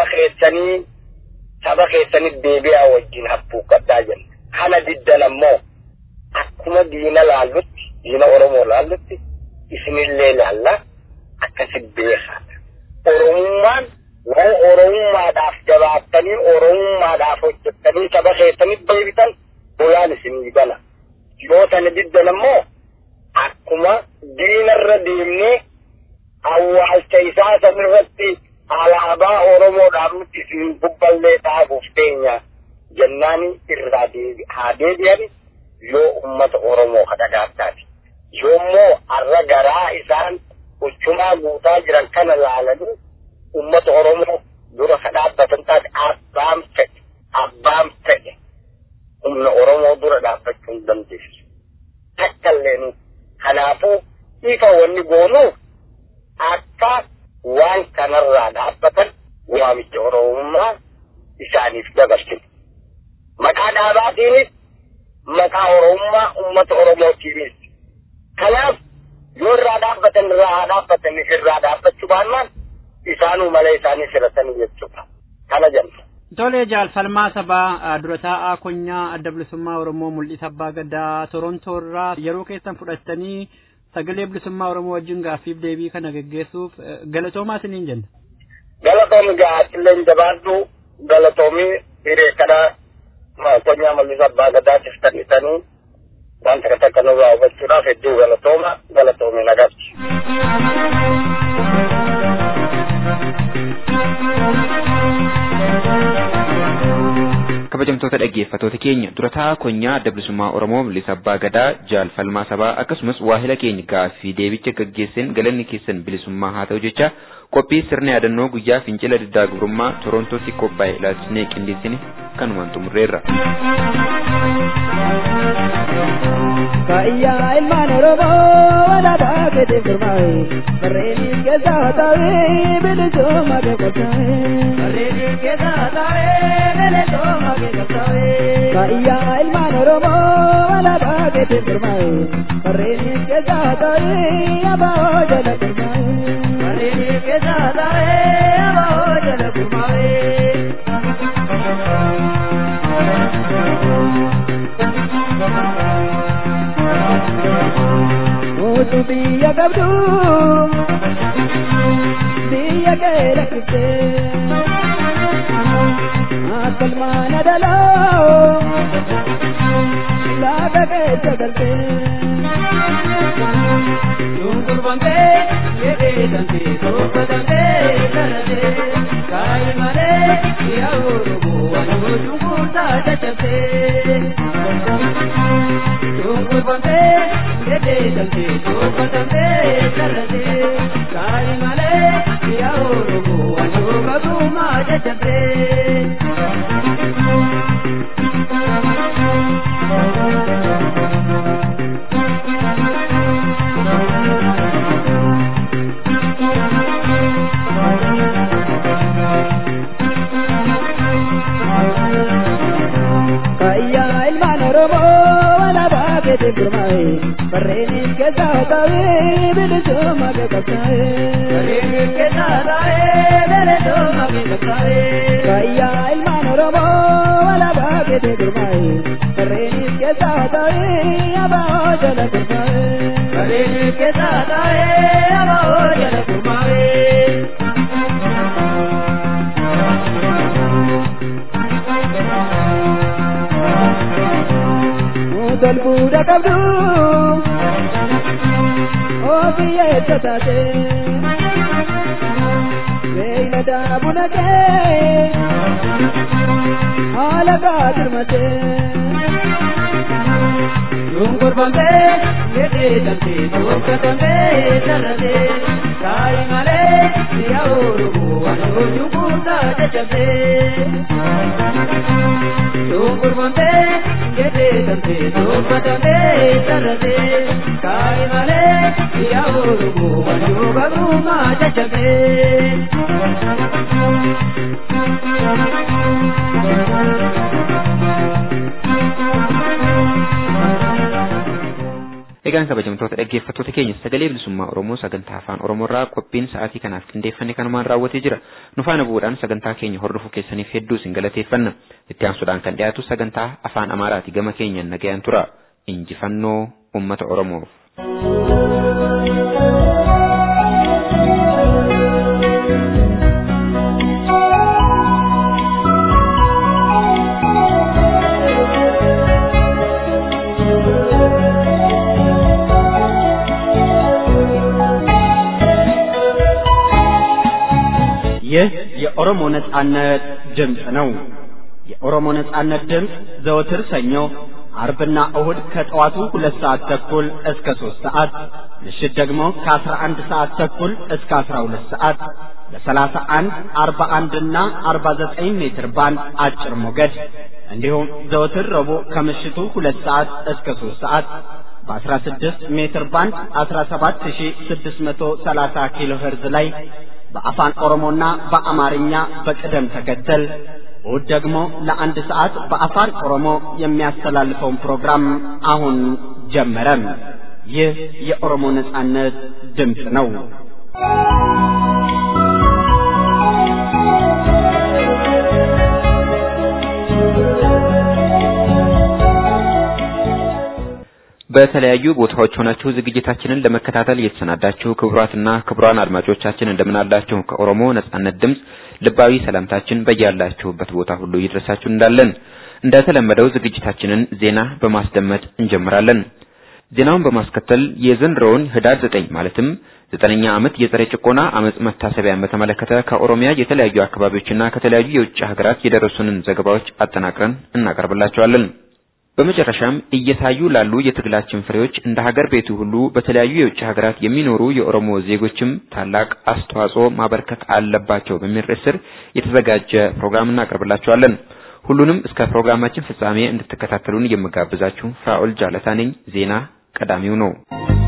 keessanii deebi'aa wajjin habbuuqqadhaa jenna. Kana diddan ammoo akkuma diina laallutti diina Oromoo laallutti isinillee laalla akkasi beekaadha. Oromummaan waan oromummaadhaaf jabaattanii oromummaadhaaf hojjettanii saba keessanii beebitan bulaan isinii bana. Yoo sana diddan ammoo akkuma diinarra deemnee awwaalcha isaa sanirratti alaabaa Oromoodhaaf nuti isin bubballee dhaabuuf teenya jennaani irraa haa deebi'an yoo ummata Oromoo kadhagaataati. Yoommoo arra garaa isaan uchumaa guutaa jiran kana laalanii ummata Oromoo dura kadhaabbatan taate abbaan fedhe humna Oromoo dura dhaabbachuu hin dandeessu. Takkalleen kanaafuu ifa wanni goonuuf akka waan kanarraa dhaabbatan waamicha Oromummaa isaaniif dabarsinu. Maqaa dhaabaatiinis maqaa Oromummaa ummata Oromootiinis. Kanaaf yoo irraa dhaabbatan irraa dhaabbatan irraa dhaabbachuu baannaan isaanuu malee isaanii filatanii jechuudha. Kana jenna. Tole jaalfalmaa sabaa dura taa'aa konyaa adda bilisummaa Oromoo mul'isa abbaa gadaa Torontoo irraa yeroo keessan fudhattanii sagalee bilisummaa Oromoo wajjin gaaffiif deebii kana geggeessuuf galatoomaa isiniin jenna. Galatoomi gaaffileen jabaadhu galatoomi hiree kana konyaa mul'isa abbaa gadaatiif tannitanii waan takka nurraa hubachuudhaaf hedduu galatoomi nagatti. Kabajamtoota dhaggeeffattoota keenya dura taa'aa konyaa adda bilisummaa Oromoo mul'isa abbaa gadaa jaalfalmaa sabaa akkasumas waahila keenya gaaffii deebicha gaggeessan galanni keessan bilisummaa haa ta'u jecha qophii sirna yaadannoo guyyaa fincila diddaa gabrummaa Torontootti qophaa'e ilaalchisnee qindeessine kanumaan xumurreerra. Kaya ilman Oromoo walaabaa fedhe gurmaa'e barreeniin keessaa taa'ee bilisummaa keekkattaa'e. Barreeniin keessaa taa'ee bilisummaa keekkattaa'e. Kaya ilman Oromoo walaabaa fedhe gurmaa'e barreeniin keessaa taa'ee abaa'oo jala gurmaa'e. Barreeniin keessaa taa'ee abaa'oo jala gurmaa'e. Mutu biyya qabdu biyya kee lakkistee akka ilmaan adalaa lafa keessa galtee dungurbamtee yeedamtee tolfatamtee galatee kaayi malee yaa Oromoo wanoo dunguurtaa caccabtee dungurbamtee yeedamtee tolfatamtee galatee kaayi malee yaa Oromoo wanoo gabrummaa caccabtee. Barreeniin keessaa taa'ee bilisummaa keekkattaa'e. Barreeniin keessaa taa'ee bilisummaa keekkattaa'e. Kayyaa ilmaan Oromoo walaabaa fedhe gurmaa'e. Barreeniin keessaa taa'ee abaa'oo jala gurmaa'e. Barreeniin keessaa taa'ee abaa'oo jala gurmaa'e. Mutal buuda qabdu. Ofiye tatate, beeylada bunate, haala gaadirmate. Dungurbamte, yeedamte, tolfatamte, sarate, kaayi malee yaa Oromoo wanoo dunguurtaa caccabte. Dungurbamte, yeedamte, tolfatamte, sarate, kaayi malee yaa Oromoo wanoo gabrummaa caccabte. Egaan kabajamtoota dhaggeeffattoota keenya sagalee bilisummaa Oromoo sagantaa afaan Oromoorraa qophiin sa'aatii kanaaf qindeeffanne kanumaan raawwatee jira. Nu faana bu'uudhaan sagantaa keenya hordofuu keessaniif hedduu isin galateeffanna. Itti aansuudhaan kan dhiyaatu sagantaa afaan Amaaraati gama keenyan nagayaan tura. Injifannoo uummata Oromoof. የኦሮሞ ነጻነት ድምጽ ነው። የኦሮሞ ነጻነት ድምጽ ዘወትር ሰኞ፣ አርብና እሁድ ከጠዋቱ 2 ሰዓት ተኩል እስከ 3 ሰዓት፣ ምሽት ደግሞ ከ11 ሰዓት ተኩል እስከ 12 ሰዓት በ31፣ 41 እና 49 ሜትር ባንድ አጭር ሞገድ እንዲሁም ዘወትር ረቡዕ ከምሽቱ 2 ሰዓት እስከ 3 ሰዓት በ16 ሜትር ባንድ 17630 ኪሎ ሄርዝ ላይ በአፋን ኦሮሞና በአማርኛ በቅደም ተከተል እሁድ ደግሞ ለ1 ሰዓት በአፋን ኦሮሞ የሚያስተላልፈውን ፕሮግራም አሁን ጀመረ። ይህ የኦሮሞ ነጻነት ድምጽ ነው። በተለያዩ ቦታዎች ሆናችሁ ዝግጅታችንን ለመከታተል የተሰናዳችሁ ክቡራትና ክቡራን አድማጮቻችን እንደምን አላችሁ? ከኦሮሞ ነጻነት ድምጽ ልባዊ ሰላምታችን በያላችሁበት ቦታ ሁሉ ይድረሳችሁ እንዳለን እንደተለመደው ዝግጅታችንን ዜና በማስደመጥ እንጀምራለን። ዜናውን በማስከተል የዘንድሮውን ህዳር 9 ማለትም 9ኛ ዓመት የፀረ ጭቆና አመጽ መታሰቢያን በተመለከተ ከኦሮሚያ የተለያዩ አካባቢዎችና ከተለያዩ የውጭ ሀገራት የደረሱንን ዘገባዎች አጠናቅረን እናቀርብላችኋለን። በመጨረሻም እየታዩ ላሉ የትግላችን ፍሬዎች እንደ ሀገር ቤቱ ሁሉ በተለያዩ የውጭ ሀገራት የሚኖሩ የኦሮሞ ዜጎችም ታላቅ አስተዋጽኦ ማበርከት አለባቸው በሚል ርዕስ የተዘጋጀ ፕሮግራም እናቀርብላችኋለን። ሁሉንም እስከ ፕሮግራማችን ፍጻሜ እንድትከታተሉን የምጋብዛችሁ ፍራኦል ጃለታ ነኝ። ዜና ቀዳሚው ነው።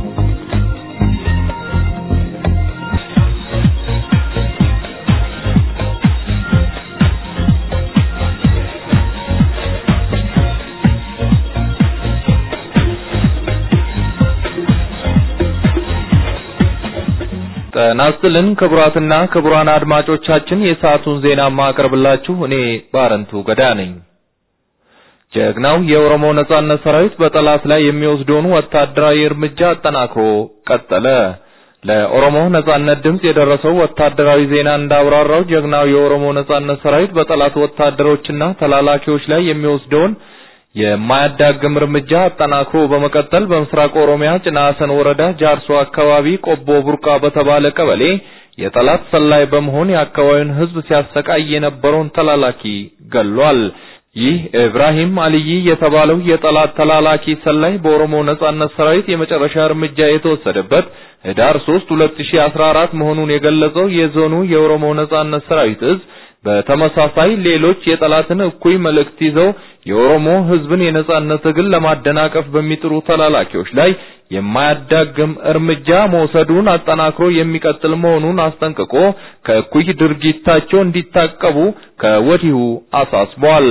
ናስልን ክቡራትና ክቡራን አድማጮቻችን የሰዓቱን ዜና ማቀርብላችሁ እኔ ባረንቱ ገዳ ነኝ። ጀግናው የኦሮሞ ነጻነት ሰራዊት በጠላት ላይ የሚወስደውን ወታደራዊ እርምጃ አጠናክሮ ቀጠለ። ለኦሮሞ ነጻነት ድምጽ የደረሰው ወታደራዊ ዜና እንዳብራራው ጀግናው የኦሮሞ ነጻነት ሰራዊት በጠላት ወታደሮችና ተላላኪዎች ላይ የሚወስደውን የማያዳግም እርምጃ አጠናክሮ በመቀጠል በምስራቅ ኦሮሚያ ጭናሰን ወረዳ ጃርሶ አካባቢ ቆቦ ቡርቃ በተባለ ቀበሌ የጠላት ሰላይ በመሆን የአካባቢውን ሕዝብ ሲያሰቃይ የነበረውን ተላላኪ ገሏል። ይህ ኢብራሂም አልይ የተባለው የጠላት ተላላኪ ሰላይ በኦሮሞ ነጻነት ሰራዊት የመጨረሻ እርምጃ የተወሰደበት ህዳር 3 2014 መሆኑን የገለጸው የዞኑ የኦሮሞ ነጻነት ሰራዊት እዝ በተመሳሳይ ሌሎች የጠላትን እኩይ መልእክት ይዘው የኦሮሞ ህዝብን የነጻነት ትግል ለማደናቀፍ በሚጥሩ ተላላኪዎች ላይ የማያዳግም እርምጃ መውሰዱን አጠናክሮ የሚቀጥል መሆኑን አስጠንቅቆ ከእኩይ ድርጊታቸው እንዲታቀቡ ከወዲሁ አሳስቧል።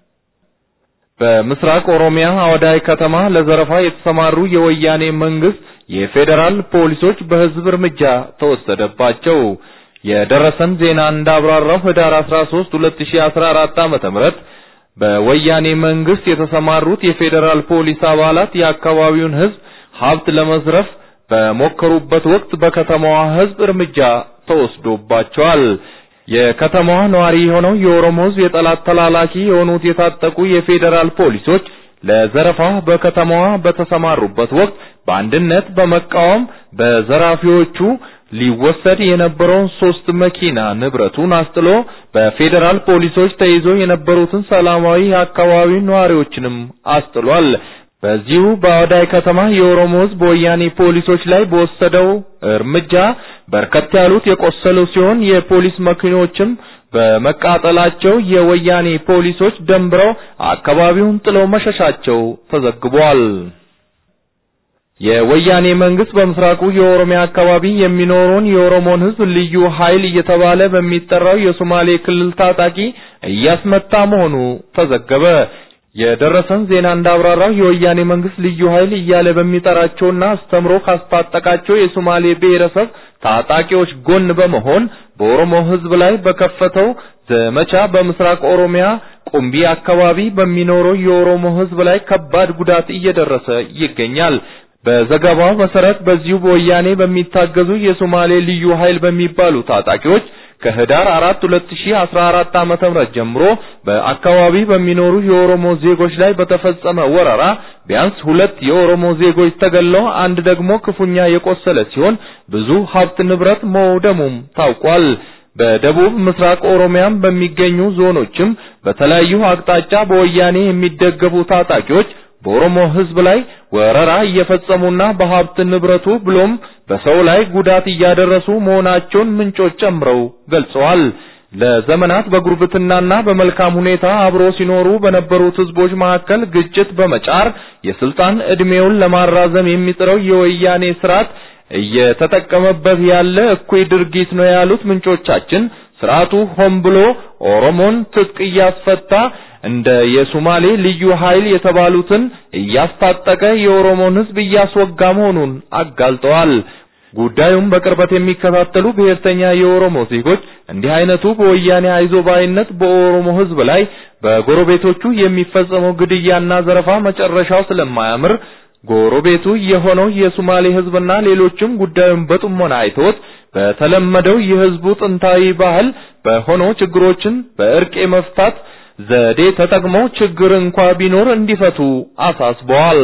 በምስራቅ ኦሮሚያ አወዳይ ከተማ ለዘረፋ የተሰማሩ የወያኔ መንግስት የፌደራል ፖሊሶች በህዝብ እርምጃ ተወሰደባቸው። የደረሰን ዜና እንዳብራራው ህዳር 13 2014 ዓ.ም በወያኔ መንግስት የተሰማሩት የፌደራል ፖሊስ አባላት የአካባቢውን ህዝብ ሀብት ለመዝረፍ በሞከሩበት ወቅት በከተማዋ ህዝብ እርምጃ ተወስዶባቸዋል። የከተማዋ ነዋሪ የሆነው የኦሮሞ ህዝብ የጠላት ተላላኪ የሆኑት የታጠቁ የፌደራል ፖሊሶች ለዘረፋ በከተማዋ በተሰማሩበት ወቅት በአንድነት በመቃወም በዘራፊዎቹ ሊወሰድ የነበረውን 3 መኪና ንብረቱን አስጥሎ በፌደራል ፖሊሶች ተይዞ የነበሩትን ሰላማዊ አካባቢ ነዋሪዎችንም አስጥሏል። በዚሁ በአወዳይ ከተማ የኦሮሞ ህዝብ ወያኔ ፖሊሶች ላይ በወሰደው እርምጃ በርከት ያሉት የቆሰሉ ሲሆን የፖሊስ መኪኖችም በመቃጠላቸው የወያኔ ፖሊሶች ደንብረው አካባቢውን ጥለው መሸሻቸው ተዘግቧል። የወያኔ መንግስት በምስራቁ የኦሮሚያ አካባቢ የሚኖረውን የኦሮሞን ህዝብ ልዩ ኃይል እየተባለ በሚጠራው የሶማሌ ክልል ታጣቂ እያስመታ መሆኑ ተዘገበ። የደረሰን ዜና እንዳብራራው የወያኔ መንግስት ልዩ ኃይል እያለ በሚጠራቸውና አስተምሮ ካስታጠቃቸው የሶማሌ ብሔረሰብ ታጣቂዎች ጎን በመሆን በኦሮሞ ህዝብ ላይ በከፈተው ዘመቻ በምስራቅ ኦሮሚያ ቁምቢ አካባቢ በሚኖረው የኦሮሞ ህዝብ ላይ ከባድ ጉዳት እየደረሰ ይገኛል። በዘገባው መሰረት በዚሁ በወያኔ በሚታገዙ የሶማሌ ልዩ ኃይል በሚባሉ ታጣቂዎች ከህዳር 4 2014 ዓ.ም ጀምሮ በአካባቢ በሚኖሩ የኦሮሞ ዜጎች ላይ በተፈጸመ ወረራ ቢያንስ 2 የኦሮሞ ዜጎች ተገለው አንድ ደግሞ ክፉኛ የቆሰለ ሲሆን ብዙ ሀብት ንብረት መውደሙም ታውቋል። በደቡብ ምስራቅ ኦሮሚያም በሚገኙ ዞኖችም በተለያዩ አቅጣጫ በወያኔ የሚደገፉ ታጣቂዎች በኦሮሞ ህዝብ ላይ ወረራ እየፈጸሙና በሀብት ንብረቱ ብሎም በሰው ላይ ጉዳት እያደረሱ መሆናቸውን ምንጮች ጨምረው ገልጸዋል። ለዘመናት በጉርብትናና በመልካም ሁኔታ አብሮ ሲኖሩ በነበሩት ህዝቦች መካከል ግጭት በመጫር የስልጣን እድሜውን ለማራዘም የሚጥረው የወያኔ ስርዓት እየተጠቀመበት ያለ እኩይ ድርጊት ነው ያሉት ምንጮቻችን ስርዓቱ ሆን ብሎ ኦሮሞን ትጥቅ እያስፈታ እንደ የሶማሌ ልዩ ኃይል የተባሉትን እያስታጠቀ የኦሮሞን ህዝብ እያስወጋ መሆኑን አጋልጠዋል። ጉዳዩን በቅርበት የሚከታተሉ ብሔርተኛ የኦሮሞ ዜጎች እንዲህ አይነቱ በወያኔ አይዞባይነት በኦሮሞ ህዝብ ላይ በጎረቤቶቹ የሚፈጸመው ግድያና ዘረፋ መጨረሻው ስለማያምር ጎረቤቱ የሆነው የሶማሌ ህዝብና ሌሎችም ጉዳዩን በጥሞና አይተውት በተለመደው የህዝቡ ጥንታዊ ባህል በሆነው ችግሮችን በእርቅ መፍታት ዘዴ ተጠቅመው ችግር እንኳን ቢኖር እንዲፈቱ አሳስበዋል።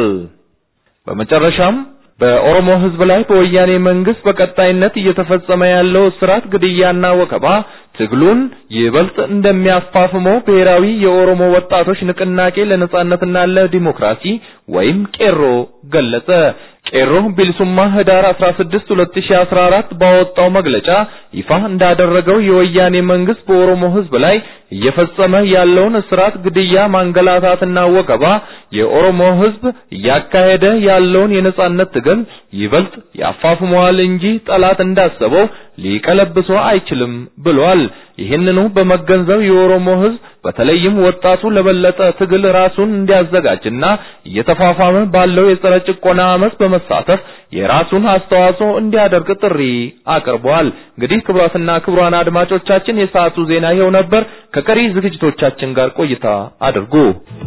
በመጨረሻም በኦሮሞ ህዝብ ላይ በወያኔ መንግስት በቀጣይነት እየተፈጸመ ያለው እስራት ግድያና ወከባ ትግሉን ይበልጥ እንደሚያፋፍመው ብሔራዊ የኦሮሞ ወጣቶች ንቅናቄ ለነጻነትና ለዲሞክራሲ ወይም ቄሮ ገለጸ። ቄሮ ቢልሱማ ህዳር 16 2014 ባወጣው መግለጫ ይፋ እንዳደረገው የወያኔ መንግስት በኦሮሞ ህዝብ ላይ እየፈጸመ ያለውን እስራት፣ ግድያ፣ ማንገላታትና ወከባ የኦሮሞ ህዝብ እያካሄደ ያለውን የነጻነት ትግል ይበልጥ ያፋፍመዋል እንጂ ጠላት እንዳሰበው ሊቀለብሰው አይችልም ብሏል። ይህንኑ በመገንዘብ የኦሮሞ ህዝብ በተለይም ወጣቱ ለበለጠ ትግል ራሱን እንዲያዘጋጅና እየተፋፋመ ባለው የጸረ ጭቆና አመጽ በመሳተፍ የራሱን አስተዋጽኦ እንዲያደርግ ጥሪ አቅርቧል። እንግዲህ ክቡራትና ክቡራን አድማጮቻችን የሰዓቱ ዜና ይኸው ነበር። ከቀሪ ዝግጅቶቻችን ጋር ቆይታ አድርጉ።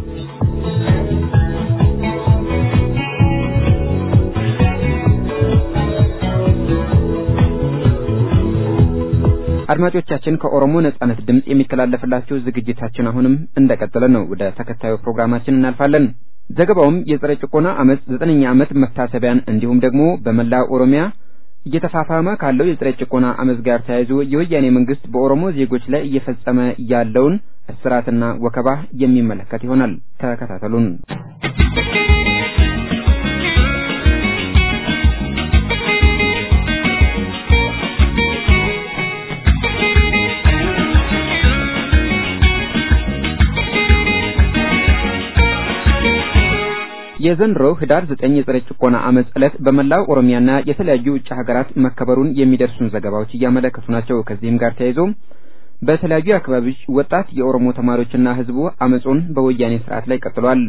አድማጮቻችን ከኦሮሞ ነጻነት ድምጽ የሚተላለፍላችሁ ዝግጅታችን አሁንም እንደቀጠለ ነው። ወደ ተከታዩ ፕሮግራማችን እናልፋለን። ዘገባውም የጸረ ጭቆና አመጽ 9ኛ ዓመት መታሰቢያን እንዲሁም ደግሞ በመላ ኦሮሚያ እየተፋፋመ ካለው የጸረ ጭቆና አመጽ ጋር ተያይዞ የወያኔ መንግስት በኦሮሞ ዜጎች ላይ እየፈጸመ ያለውን እስራትና ወከባ የሚመለከት ይሆናል። ተከታተሉን። የዘንድሮ ህዳር 9 የጸረ ጭቆና አመጽ ዕለት በመላው ኦሮሚያና የተለያዩ ውጭ ሀገራት መከበሩን የሚደርሱን ዘገባዎች እያመለከቱ ናቸው። ከዚህም ጋር ተያይዞ በተለያዩ አካባቢዎች ወጣት የኦሮሞ ተማሪዎችና ህዝቡ አመጹን በወያኔ ስርዓት ላይ ቀጥሏል።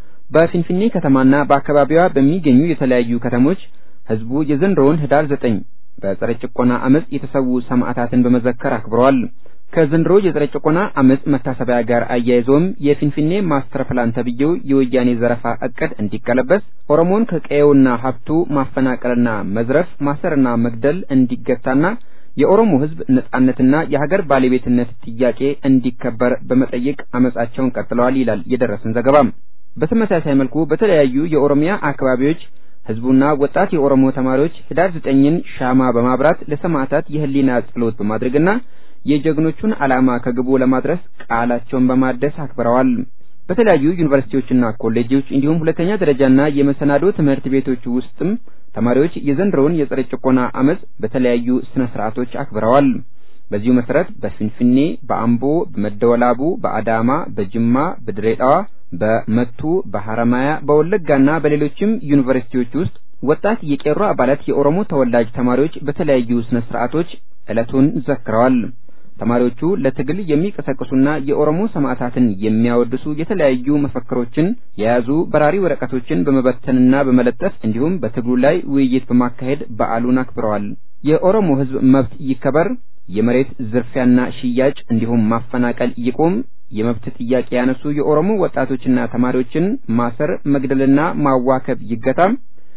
በፊንፊኔ ከተማና በአካባቢዋ በሚገኙ የተለያዩ ከተሞች ህዝቡ የዘንድሮውን ህዳር 9 በጸረ ጭቆና አመጽ የተሰዉ ሰማዕታትን በመዘከር አክብረዋል። ከዘንድሮ የጸረ ጭቆና አመጽ መታሰቢያ ጋር አያይዞም የፊንፊኔ ማስተር ፕላን ተብዬው የወያኔ ዘረፋ እቅድ እንዲቀለበስ፣ ኦሮሞን ከቀየውና ሀብቱ ማፈናቀልና መዝረፍ፣ ማሰርና መግደል እንዲገታና የኦሮሞ ህዝብ ነጻነትና የሀገር ባለቤትነት ጥያቄ እንዲከበር በመጠየቅ አመጻቸውን ቀጥለዋል ይላል የደረሰን ዘገባ። በተመሳሳይ መልኩ በተለያዩ የኦሮሚያ አካባቢዎች ህዝቡና ወጣት የኦሮሞ ተማሪዎች ህዳር 9ን ሻማ በማብራት ለሰማዕታት የህሊና ጸሎት በማድረግና የጀግኖቹን ዓላማ ከግቡ ለማድረስ ቃላቸውን በማደስ አክብረዋል። በተለያዩ ዩኒቨርሲቲዎችና ኮሌጆች እንዲሁም ሁለተኛ ደረጃና የመሰናዶ ትምህርት ቤቶች ውስጥም ተማሪዎች የዘንድሮውን የጸረ ጭቆና አመጽ በተለያዩ ስነ ስርዓቶች አክብረዋል። በዚሁ መሰረት በፊንፊኔ፣ በአምቦ፣ በመደወላቡ፣ በአዳማ፣ በጅማ፣ በድሬዳዋ፣ በመቱ፣ በሐረማያ፣ በወለጋና በሌሎችም ዩኒቨርሲቲዎች ውስጥ ወጣት የቄሮ አባላት የኦሮሞ ተወላጅ ተማሪዎች በተለያዩ ስነ ስርዓቶች ዕለቱን ዘክረዋል። ተማሪዎቹ ለትግል የሚቀሰቅሱና የኦሮሞ ሰማዕታትን የሚያወድሱ የተለያዩ መፈክሮችን የያዙ በራሪ ወረቀቶችን በመበተንና በመለጠፍ እንዲሁም በትግሉ ላይ ውይይት በማካሄድ በዓሉን አክብረዋል። የኦሮሞ ህዝብ መብት ይከበር፣ የመሬት ዝርፊያና ሽያጭ እንዲሁም ማፈናቀል ይቆም፣ የመብት ጥያቄ ያነሱ የኦሮሞ ወጣቶችና ተማሪዎችን ማሰር፣ መግደልና ማዋከብ ይገታም፣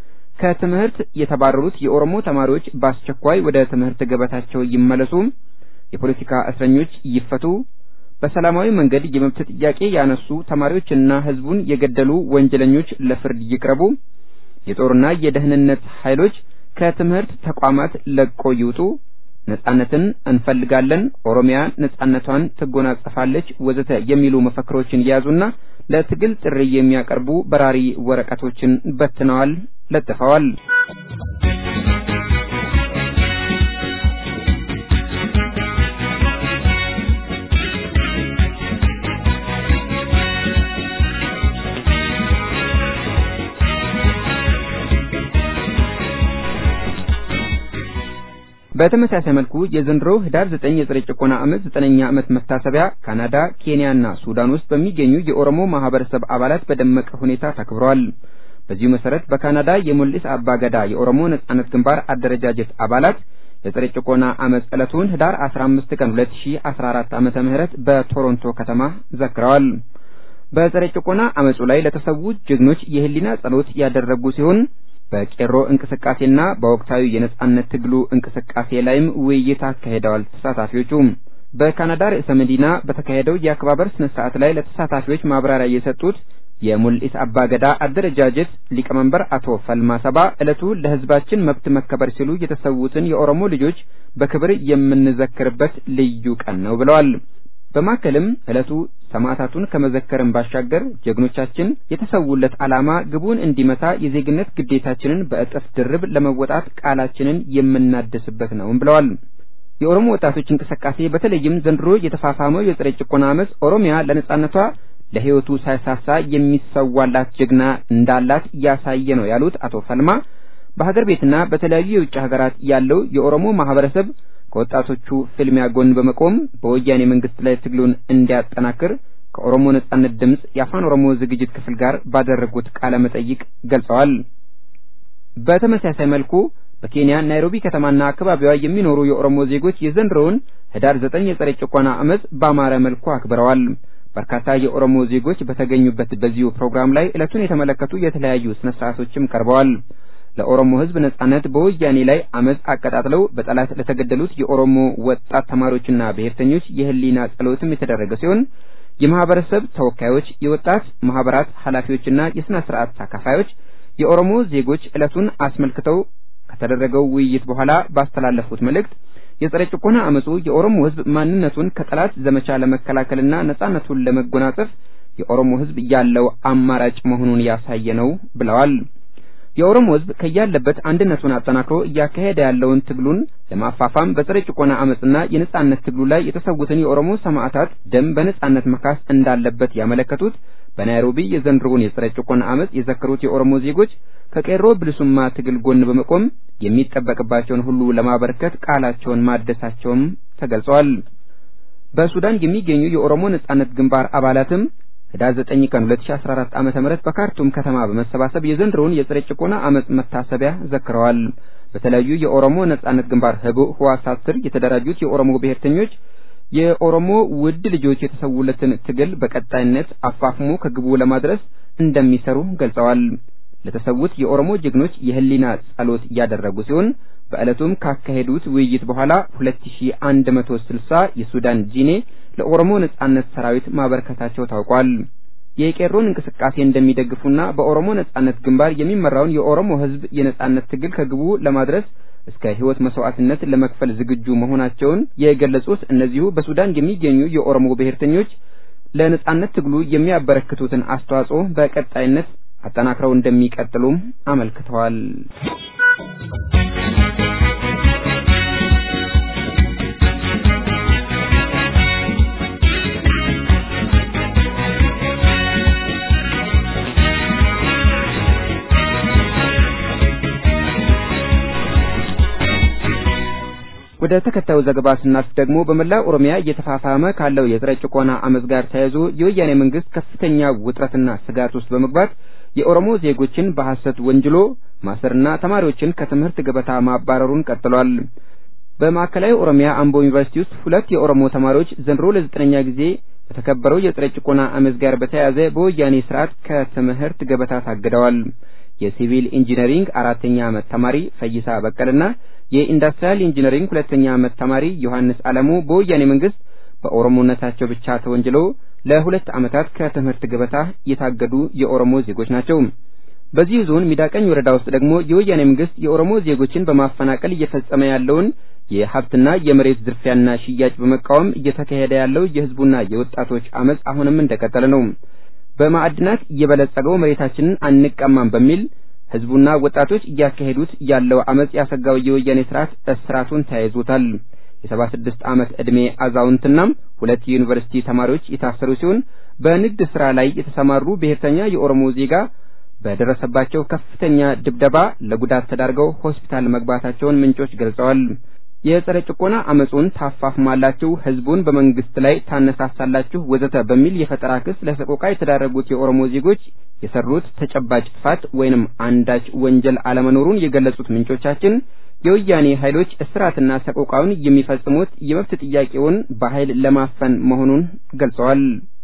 ከትምህርት የተባረሩት የኦሮሞ ተማሪዎች በአስቸኳይ ወደ ትምህርት ገበታቸው ይመለሱ፣ የፖለቲካ እስረኞች ይፈቱ፣ በሰላማዊ መንገድ የመብት ጥያቄ ያነሱ ተማሪዎችና ህዝቡን የገደሉ ወንጀለኞች ለፍርድ ይቅረቡ፣ የጦርና የደህንነት ኃይሎች ከትምህርት ተቋማት ለቆ ይውጡ፣ ነጻነትን እንፈልጋለን፣ ኦሮሚያ ነጻነቷን ትጎናጸፋለች ወዘተ የሚሉ መፈክሮችን ያዙና ለትግል ጥሪ የሚያቀርቡ በራሪ ወረቀቶችን በትነዋል፣ ለጥፈዋል። በተመሳሳይ መልኩ የዘንድሮ ህዳር 9 የጸረ ጭቆና አመጽ 9ኛ ዓመት መታሰቢያ ካናዳ፣ ኬንያና ሱዳን ውስጥ በሚገኙ የኦሮሞ ማህበረሰብ አባላት በደመቀ ሁኔታ ተከብሯል። በዚሁ መሰረት በካናዳ የሙልኢስ አባገዳ የኦሮሞ ነጻነት ግንባር አደረጃጀት አባላት የጸረ ጭቆና አመጽ ዕለቱን ህዳር 15 ቀን 2014 ዓመተ ምህረት በቶሮንቶ ከተማ ዘክረዋል። በጸረ ጭቆና አመጹ ላይ ለተሰዉ ጀግኖች የህሊና ጸሎት ያደረጉ ሲሆን በቄሮ እንቅስቃሴና በወቅታዊ የነጻነት ትግሉ እንቅስቃሴ ላይም ውይይት አካሂደዋል። ተሳታፊዎቹ በካናዳ ርዕሰ መዲና በተካሄደው የአከባበር ስነ ስርዓት ላይ ለተሳታፊዎች ማብራሪያ የሰጡት የሙልኢስ አባገዳ አደረጃጀት ሊቀመንበር አቶ ፈልማ ሰባ ዕለቱ ለህዝባችን መብት መከበር ሲሉ የተሰዉትን የኦሮሞ ልጆች በክብር የምንዘክርበት ልዩ ቀን ነው ብለዋል። በማከልም ዕለቱ ሰማዕታቱን ከመዘከርም ባሻገር ጀግኖቻችን የተሰውለት ዓላማ ግቡን እንዲመታ የዜግነት ግዴታችንን በእጥፍ ድርብ ለመወጣት ቃላችንን የምናድስበት ነው ብለዋል። የኦሮሞ ወጣቶች እንቅስቃሴ በተለይም ዘንድሮ የተፋፋመው የጸረ ጭቆና አመጽ ኦሮሚያ ለነጻነቷ ለህይወቱ ሳይሳሳ የሚሰዋላት ጀግና እንዳላት ያሳየ ነው ያሉት አቶ ፈልማ በሀገር ቤትና በተለያዩ የውጭ ሀገራት ያለው የኦሮሞ ማህበረሰብ ከወጣቶቹ ፍልሚያ ጎን በመቆም በወያኔ መንግስት ላይ ትግሉን እንዲያጠናክር ከኦሮሞ ነጻነት ድምጽ የአፋን ኦሮሞ ዝግጅት ክፍል ጋር ባደረጉት ቃለ መጠይቅ ገልጸዋል። በተመሳሳይ መልኩ በኬንያ ናይሮቢ ከተማና አካባቢዋ የሚኖሩ የኦሮሞ ዜጎች የዘንድሮውን ህዳር 9 የጸረ ጭቆና አመጽ በአማረ መልኩ አክብረዋል። በርካታ የኦሮሞ ዜጎች በተገኙበት በዚሁ ፕሮግራም ላይ ዕለቱን የተመለከቱ የተለያዩ ስነ ስርዓቶችም ቀርበዋል። ለኦሮሞ ህዝብ ነጻነት በወያኔ ላይ አመጽ አቀጣጥለው በጠላት ለተገደሉት የኦሮሞ ወጣት ተማሪዎችና ብሔርተኞች የህሊና ጸሎትም የተደረገ ሲሆን የማህበረሰብ ተወካዮች፣ የወጣት ማህበራት ኃላፊዎችና የስነ ስርዓት ተካፋዮች የኦሮሞ ዜጎች ዕለቱን አስመልክተው ከተደረገው ውይይት በኋላ ባስተላለፉት መልእክት የጸረ ጭቆና አመጹ የኦሮሞ ህዝብ ማንነቱን ከጠላት ዘመቻ ለመከላከልና ነጻነቱን ለመጎናጸፍ የኦሮሞ ህዝብ ያለው አማራጭ መሆኑን ያሳየ ነው ብለዋል። የኦሮሞ ህዝብ ከያለበት አንድነቱን አጠናክሮ እያካሄደ ያለውን ትግሉን ለማፋፋም በጸረ ጭቆና አመጽና የነጻነት ትግሉ ላይ የተሰዉትን የኦሮሞ ሰማዕታት ደም በነጻነት መካስ እንዳለበት ያመለከቱት በናይሮቢ የዘንድሮውን የጸረ ጭቆና አመጽ የዘከሩት የኦሮሞ ዜጎች ከቄሮ ብልሱማ ትግል ጎን በመቆም የሚጠበቅባቸውን ሁሉ ለማበርከት ቃላቸውን ማደሳቸውም ተገልጿል። በሱዳን የሚገኙ የኦሮሞ ነጻነት ግንባር አባላትም ህዳር 9 ቀን 2014 ዓመተ ምህረት በካርቱም ከተማ በመሰባሰብ የዘንድሮውን የጸረ ጭቆና አመጽ መታሰቢያ ዘክረዋል። በተለያዩ የኦሮሞ ነጻነት ግንባር ህቡዕ ህዋሳት ስር የተደራጁት የኦሮሞ ብሔርተኞች የኦሮሞ ውድ ልጆች የተሰውለትን ትግል በቀጣይነት አፋፍሞ ከግቡ ለማድረስ እንደሚሰሩ ገልጸዋል። ለተሰውት የኦሮሞ ጀግኖች የህሊና ጸሎት ያደረጉ ሲሆን በዕለቱም ካካሄዱት ውይይት በኋላ 2160 የሱዳን ጂኔ ለኦሮሞ ነጻነት ሰራዊት ማበርከታቸው ታውቋል። የቄሮን እንቅስቃሴ እንደሚደግፉና በኦሮሞ ነጻነት ግንባር የሚመራውን የኦሮሞ ህዝብ የነጻነት ትግል ከግቡ ለማድረስ እስከ ህይወት መስዋዕትነት ለመክፈል ዝግጁ መሆናቸውን የገለጹት እነዚሁ በሱዳን የሚገኙ የኦሮሞ ብሔርተኞች ለነጻነት ትግሉ የሚያበረክቱትን አስተዋጽኦ በቀጣይነት አጠናክረው እንደሚቀጥሉም አመልክተዋል። ወደ ተከታዩ ዘገባ ስናልፍ ደግሞ በመላ ኦሮሚያ እየተፋፋመ ካለው የጸረ ጭቆና አመጽ ጋር ተያይዞ የወያኔ መንግስት ከፍተኛ ውጥረትና ስጋት ውስጥ በመግባት የኦሮሞ ዜጎችን በሐሰት ወንጅሎ ማሰርና ተማሪዎችን ከትምህርት ገበታ ማባረሩን ቀጥሏል። በማዕከላዊ ኦሮሚያ አምቦ ዩኒቨርሲቲ ውስጥ ሁለት የኦሮሞ ተማሪዎች ዘንድሮ ለ9ኛ ጊዜ በተከበረው የጸረ ጭቆና አመጽ ጋር በተያያዘ በወያኔ ስርዓት ከትምህርት ገበታ ታግደዋል። የሲቪል ኢንጂነሪንግ 4ኛ ዓመት ተማሪ ፈይሳ በቀልና የኢንዱስትሪያል ኢንጂነሪንግ 2ኛ ዓመት ተማሪ ዮሐንስ አለሙ በወያኔ መንግስት በኦሮሞነታቸው ብቻ ተወንጅለው ለ2 ዓመታት ከትምህርት ገበታ የታገዱ የኦሮሞ ዜጎች ናቸው። በዚህ ዞን ሚዳቀኝ ወረዳ ውስጥ ደግሞ የወያኔ መንግስት የኦሮሞ ዜጎችን በማፈናቀል እየፈጸመ ያለውን የሀብትና የመሬት ዝርፊያና ሽያጭ በመቃወም እየተካሄደ ያለው የህዝቡና የወጣቶች አመጽ አሁንም እንደቀጠለ ነው። በማዕድናት የበለጸገው መሬታችንን አንቀማም በሚል ህዝቡና ወጣቶች እያካሄዱት ያለው አመጽ ያሰጋው የወያኔ ስርዓት እስራቱን ተያይዞታል። የ76 ዓመት ዕድሜ አዛውንትና 2 ዩኒቨርሲቲ ተማሪዎች የታሰሩ ሲሆን በንግድ ስራ ላይ የተሰማሩ ብሔርተኛ የኦሮሞ ዜጋ በደረሰባቸው ከፍተኛ ድብደባ ለጉዳት ተዳርገው ሆስፒታል መግባታቸውን ምንጮች ገልጸዋል። የጸረ ጭቆና አመጹን ታፋፍማላችሁ፣ ህዝቡን በመንግስት ላይ ታነሳሳላችሁ ወዘተ በሚል የፈጠራ ክስ ለሰቆቃ የተዳረጉት የኦሮሞ ዜጎች የሰሩት ተጨባጭ ጥፋት ወይንም አንዳች ወንጀል አለመኖሩን የገለጹት ምንጮቻችን የወያኔ ኃይሎች እስራትና ሰቆቃውን የሚፈጽሙት የመብት ጥያቄውን በኃይል ለማፈን መሆኑን ገልጸዋል።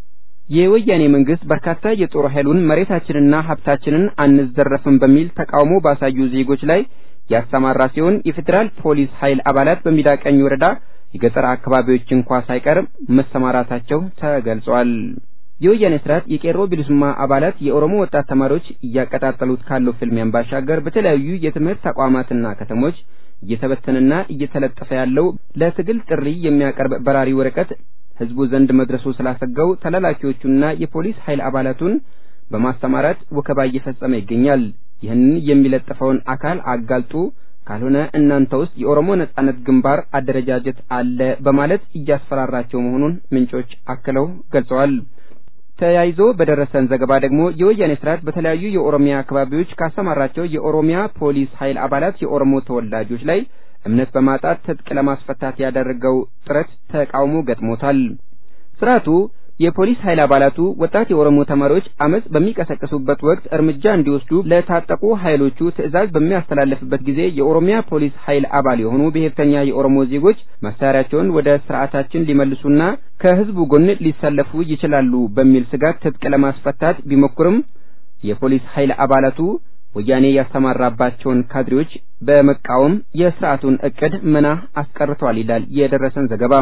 የወያኔ መንግስት በርካታ የጦር ኃይሉን መሬታችንና ሀብታችንን አንዘረፍም በሚል ተቃውሞ ባሳዩ ዜጎች ላይ ያሰማራ ሲሆን የፌደራል ፖሊስ ኃይል አባላት በሚዳቀኝ ወረዳ የገጠር አካባቢዎች እንኳን ሳይቀር መሰማራታቸው ተገልጿል። የወያኔ ስርዓት የቄሮ ቢልሱማ አባላት የኦሮሞ ወጣት ተማሪዎች እያቀጣጠሉት ካለው ፍልሚያን ባሻገር በተለያዩ የትምህርት ተቋማትና ከተሞች እየተበተነና እየተለጠፈ ያለው ለትግል ጥሪ የሚያቀርብ በራሪ ወረቀት ህዝቡ ዘንድ መድረሱ ስላሰጋው ተላላኪዎቹና የፖሊስ ኃይል አባላቱን በማስተማራት ወከባ እየፈጸመ ይገኛል። ይህንን የሚለጥፈውን አካል አጋልጡ፣ ካልሆነ እናንተ ውስጥ የኦሮሞ ነጻነት ግንባር አደረጃጀት አለ በማለት እያስፈራራቸው መሆኑን ምንጮች አክለው ገልጸዋል። ተያይዞ በደረሰን ዘገባ ደግሞ የወያኔ ስርዓት በተለያዩ የኦሮሚያ አካባቢዎች ካሰማራቸው የኦሮሚያ ፖሊስ ኃይል አባላት የኦሮሞ ተወላጆች ላይ እምነት በማጣት ትጥቅ ለማስፈታት ያደረገው ጥረት ተቃውሞ ገጥሞታል። ስርዓቱ የፖሊስ ኃይል አባላቱ ወጣት የኦሮሞ ተማሪዎች አመጽ በሚቀሰቅሱበት ወቅት እርምጃ እንዲወስዱ ለታጠቁ ኃይሎቹ ትዕዛዝ በሚያስተላልፍበት ጊዜ የኦሮሚያ ፖሊስ ኃይል አባል የሆኑ ብሔርተኛ የኦሮሞ ዜጎች መሳሪያቸውን ወደ ስርዓታችን ሊመልሱና ከህዝቡ ጎን ሊሰለፉ ይችላሉ በሚል ስጋት ትጥቅ ለማስፈታት ቢሞክሩም የፖሊስ ኃይል አባላቱ ወያኔ ያስተማራባቸውን ካድሬዎች በመቃወም የስርዓቱን እቅድ መና አስቀርተዋል ይላል የደረሰን ዘገባ።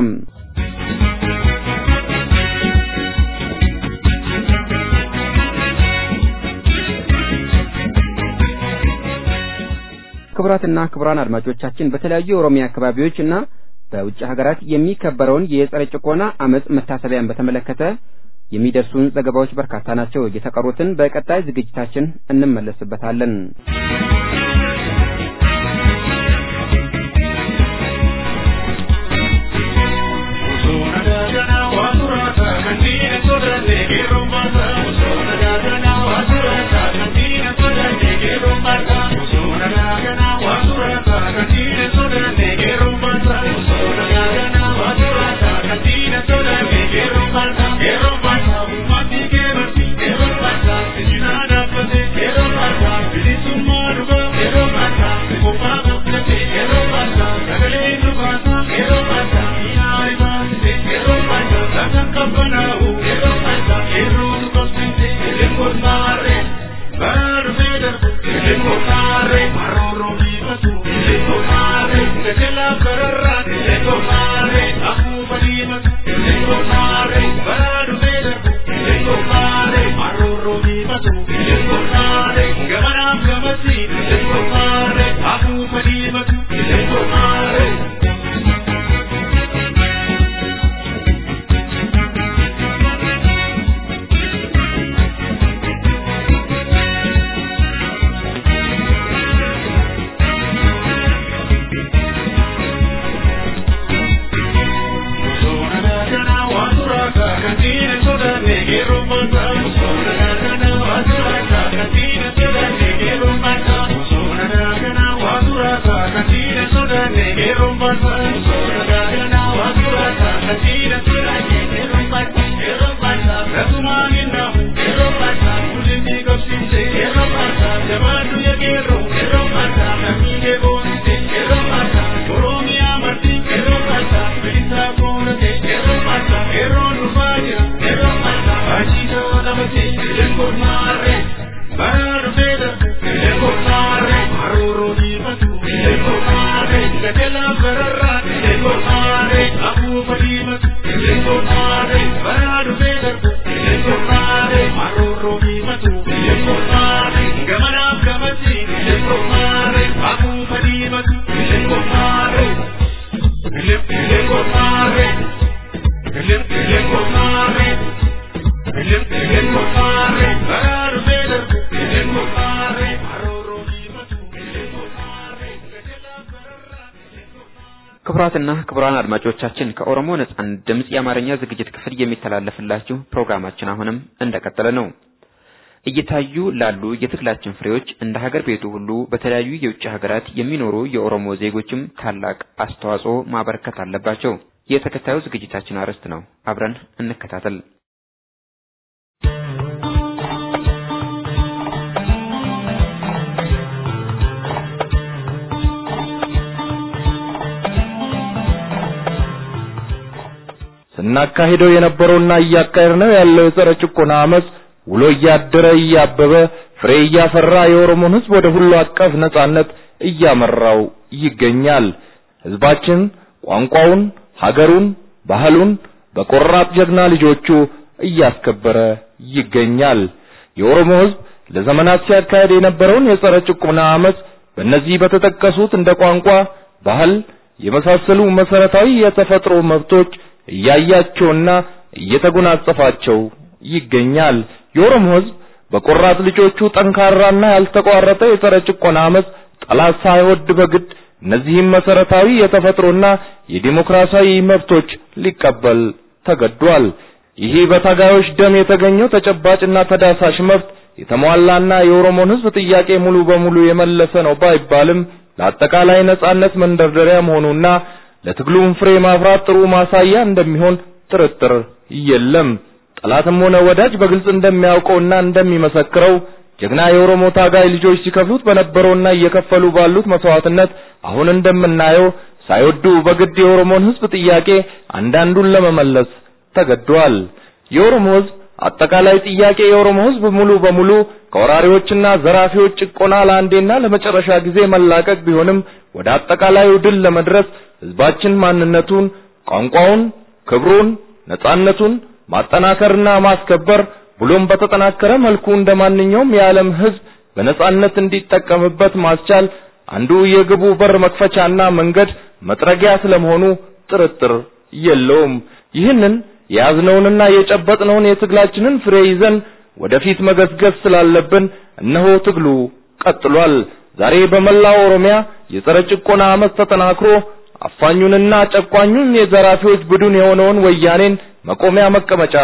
ክቡራትና ክቡራን አድማጮቻችን በተለያዩ የኦሮሚያ አካባቢዎችና በውጭ ሀገራት የሚከበረውን የጸረ ጭቆና አመጽ መታሰቢያን በተመለከተ የሚደርሱን ዘገባዎች በርካታ ናቸው። የተቀሩትን በቀጣይ ዝግጅታችን እንመለስበታለን። ክቡራትና ክቡራን አድማጮቻችን ከኦሮሞ ነጻነት ድምጽ የአማርኛ ዝግጅት ክፍል የሚተላለፍላችሁ ፕሮግራማችን አሁንም እንደቀጠለ ነው። እየታዩ ላሉ የትግላችን ፍሬዎች እንደ ሀገር ቤቱ ሁሉ በተለያዩ የውጭ ሀገራት የሚኖሩ የኦሮሞ ዜጎችም ታላቅ አስተዋጽኦ ማበረከት አለባቸው። የተከታዩ ዝግጅታችን አርዕስት ነው። አብረን እንከታተል። ስናካሄደው የነበረውና እያካሄድነው ያለው የጸረ ጭቆና አመጽ ውሎ እያደረ እያበበ ፍሬ እያፈራ የኦሮሞን ሕዝብ ወደ ሁሉ አቀፍ ነጻነት እያመራው ይገኛል። ሕዝባችን ቋንቋውን፣ ሀገሩን፣ ባህሉን በቆራጥ ጀግና ልጆቹ እያስከበረ ይገኛል። የኦሮሞ ሕዝብ ለዘመናት ሲያካሄድ የነበረውን የጸረ ጭቆና አመጽ በእነዚህ በተጠቀሱት እንደ ቋንቋ፣ ባህል የመሳሰሉ መሰረታዊ የተፈጥሮ መብቶች እያያቸውና እየተጎናጸፋቸው ይገኛል። የኦሮሞ ሕዝብ በቆራጥ ልጆቹ ጠንካራና ያልተቋረጠ የጸረ ጭቆና አመጽ ጠላት ሳይወድ በግድ እነዚህም መሰረታዊ የተፈጥሮና የዲሞክራሲያዊ መብቶች ሊቀበል ተገዷል። ይህ በታጋዮች ደም የተገኘው ተጨባጭና ተዳሳሽ መብት የተሟላና የኦሮሞን ሕዝብ ጥያቄ ሙሉ በሙሉ የመለሰ ነው ባይባልም ለአጠቃላይ ነጻነት መንደርደሪያ መሆኑና ለትግሉም ፍሬ ማፍራት ጥሩ ማሳያ እንደሚሆን ጥርጥር የለም። ጠላትም ሆነ ወዳጅ በግልጽ እንደሚያውቀውና እንደሚመሰክረው ጀግና የኦሮሞ ታጋይ ልጆች ሲከፍሉት በነበረውና እየከፈሉ ባሉት መስዋዕትነት አሁን እንደምናየው ሳይወዱ በግድ የኦሮሞን ሕዝብ ጥያቄ አንዳንዱን ለመመለስ ተገዷል። የኦሮሞ ሕዝብ አጠቃላይ ጥያቄ የኦሮሞ ሕዝብ ሙሉ በሙሉ ከወራሪዎችና ዘራፊዎች ጭቆና ለአንዴና ለመጨረሻ ጊዜ መላቀቅ ቢሆንም ወደ አጠቃላዩ ድል ለመድረስ ሕዝባችን ማንነቱን፣ ቋንቋውን፣ ክብሩን፣ ነጻነቱን ማጠናከርና ማስከበር ብሎም በተጠናከረ መልኩ እንደማንኛውም የዓለም ሕዝብ በነጻነት እንዲጠቀምበት ማስቻል አንዱ የግቡ በር መክፈቻና መንገድ መጥረጊያ ስለመሆኑ ጥርጥር የለውም። ይህንን የያዝነውንና የጨበጥነውን የትግላችንን ፍሬ ይዘን ወደፊት መገስገስ ስላለብን እነሆ ትግሉ ቀጥሏል። ዛሬ በመላው ኦሮሚያ የጸረ ጭቆና አመጽ ተጠናክሮ አፋኙንና ጨቋኙን የዘራፊዎች ቡድን የሆነውን ወያኔን መቆሚያ መቀመጫ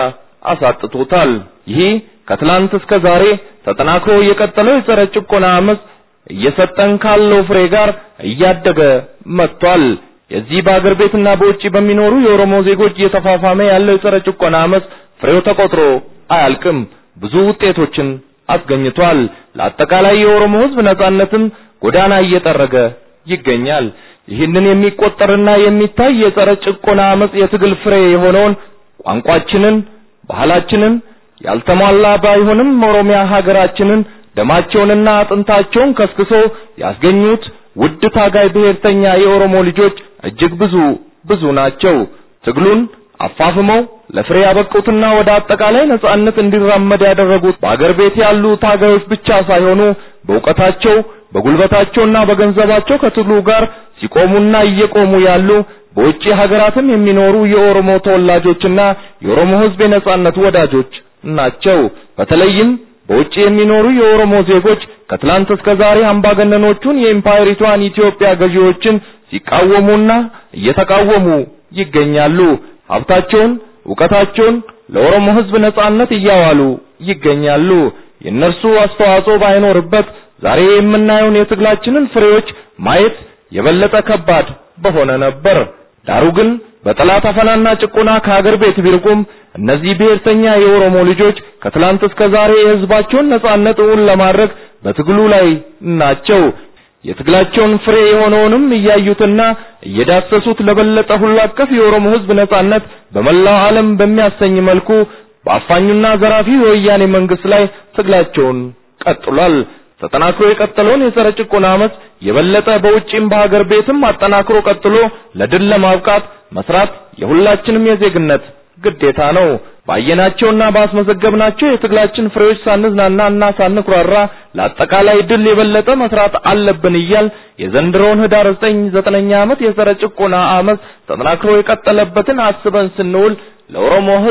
አሳጥቶታል። ይህ ከትላንት እስከ ዛሬ ተጠናክሮ የቀጠለው የጸረ ጭቆና አመጽ እየሰጠን ካለው ፍሬ ጋር እያደገ መጥቷል። የዚህ በአገር ቤትና በውጪ በሚኖሩ የኦሮሞ ዜጎች እየተፋፋመ ያለው የጸረ ጭቆና አመጽ ፍሬው ተቆጥሮ አያልቅም። ብዙ ውጤቶችን አስገኝቷል። ለአጠቃላይ የኦሮሞ ሕዝብ ነጻነትም ጎዳና እየጠረገ ይገኛል። ይህንን የሚቆጠርና የሚታይ የጸረ ጭቆና አመጽ የትግል ፍሬ የሆነውን ቋንቋችንን፣ ባህላችንን ያልተሟላ ባይሆንም ኦሮሚያ ሀገራችንን ደማቸውንና አጥንታቸውን ከስክሶ ያስገኙት ውድ ታጋይ ብሔርተኛ የኦሮሞ ልጆች እጅግ ብዙ ናቸው። ትግሉን አፋፍመው ለፍሬ ያበቁትና ወደ አጠቃላይ ነጻነት እንዲራመድ ያደረጉት በአገር ቤት ያሉ ታጋዮች ብቻ ሳይሆኑ በእውቀታቸው በጉልበታቸውና በገንዘባቸው ከትግሉ ጋር ሲቆሙና እየቆሙ ያሉ በውጪ ሀገራትም የሚኖሩ የኦሮሞ ተወላጆችና የኦሮሞ ሕዝብ የነጻነት ወዳጆች ናቸው። በተለይም በውጪ የሚኖሩ የኦሮሞ ዜጎች ከትላንት እስከ ዛሬ አምባገነኖቹን የኢምፓየሪቷን ኢትዮጵያ ገዢዎችን ሲቃወሙና እየተቃወሙ ይገኛሉ። ሀብታቸውን፣ ዕውቀታቸውን ለኦሮሞ ሕዝብ ነጻነት እያዋሉ ይገኛሉ። የእነርሱ አስተዋጽኦ ባይኖርበት ዛሬ የምናየውን የትግላችንን ፍሬዎች ማየት የበለጠ ከባድ በሆነ ነበር። ዳሩ ግን በጠላት አፈናና ጭቆና ከሀገር ቤት ቢርቁም እነዚህ ብሔርተኛ የኦሮሞ ልጆች ከትላንት እስከ ዛሬ የሕዝባቸውን ነጻነት እውን ለማድረግ በትግሉ ላይ ናቸው። የትግላቸውን ፍሬ የሆነውንም እያዩትና እየዳሰሱት ለበለጠ ሁሉ አቀፍ የኦሮሞ ሕዝብ ነጻነት በመላው ዓለም በሚያሰኝ መልኩ በአፋኙና ዘራፊ የወያኔ መንግስት ላይ ትግላቸውን ቀጥሏል። ተጠናክሮ የቀጠለውን የጸረ ጭቆና አመጽ የበለጠ በውጪም በሀገር ቤትም አጠናክሮ ቀጥሎ ለድል ለማብቃት መስራት የሁላችንም የዜግነት ግዴታ ነው። ባየናቸውና ባስመዘገብናቸው የትግላችን ፍሬዎች ሳንዝናናና ሳንኩራራ ለአጠቃላይ ድል የበለጠ መስራት አለብን እያል የዘንድሮውን ህዳር 9ኛ ዓመት የጸረ ጭቆና አመጽ ተጠናክሮ የቀጠለበትን አስበን ስንውል ለኦሮሞ ሕዝብ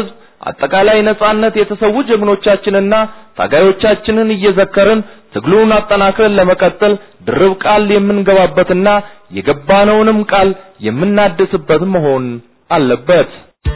አጠቃላይ ነጻነት የተሰዉ ጀግኖቻችንና ታጋዮቻችንን እየዘከርን ትግሉን አጠናክረን ለመቀጠል ድርብ ቃል የምንገባበትና የገባነውንም ቃል የምናድስበት መሆን አለበት።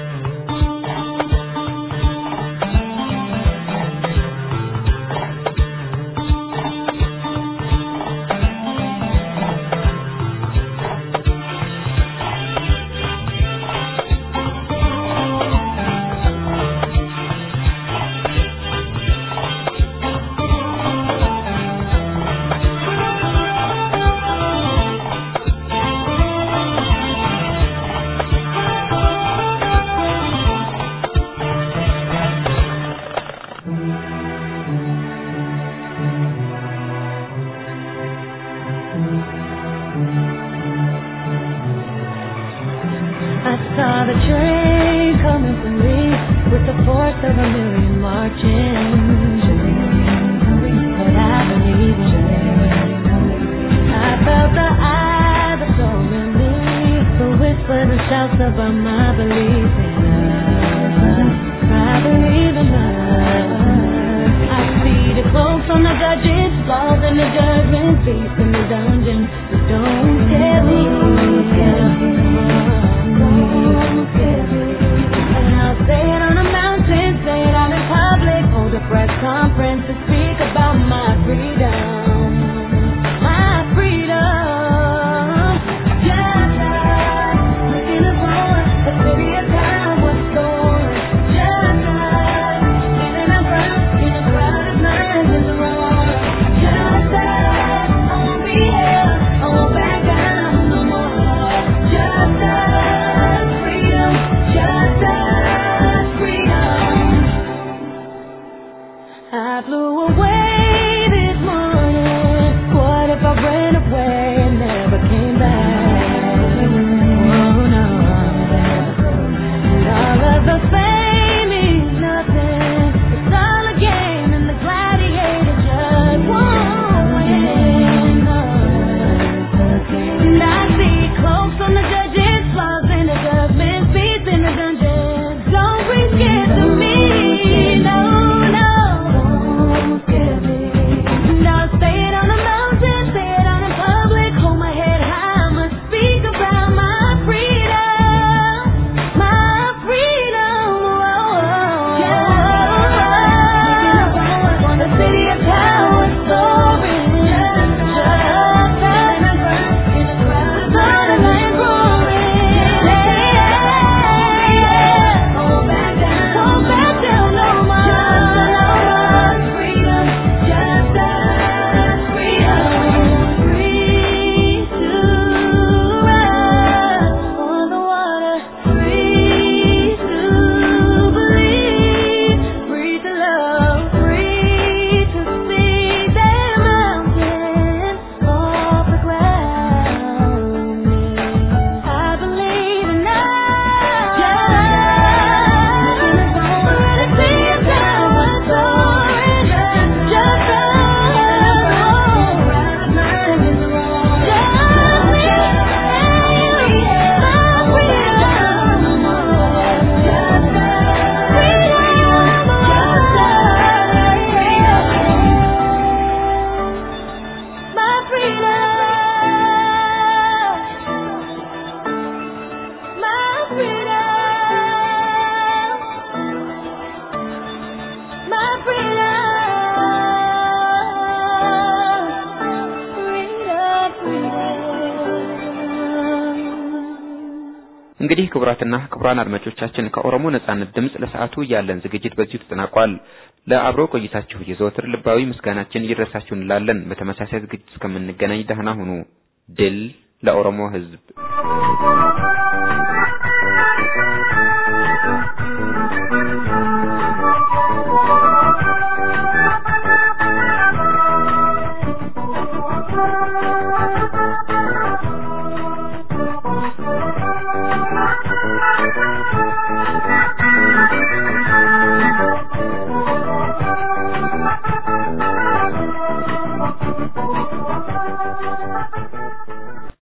እንግዲህ ክቡራትና ክቡራን አድማጮቻችን ከኦሮሞ ነጻነት ድምጽ ለሰዓቱ ያለን ዝግጅት በዚሁ ተጠናቋል። ለአብሮ ቆይታችሁ የዘወትር ልባዊ ምስጋናችን ይድረሳችሁ እንላለን። በተመሳሳይ ዝግጅት እስከምንገናኝ ደህና ሁኑ። ድል ለኦሮሞ ሕዝብ።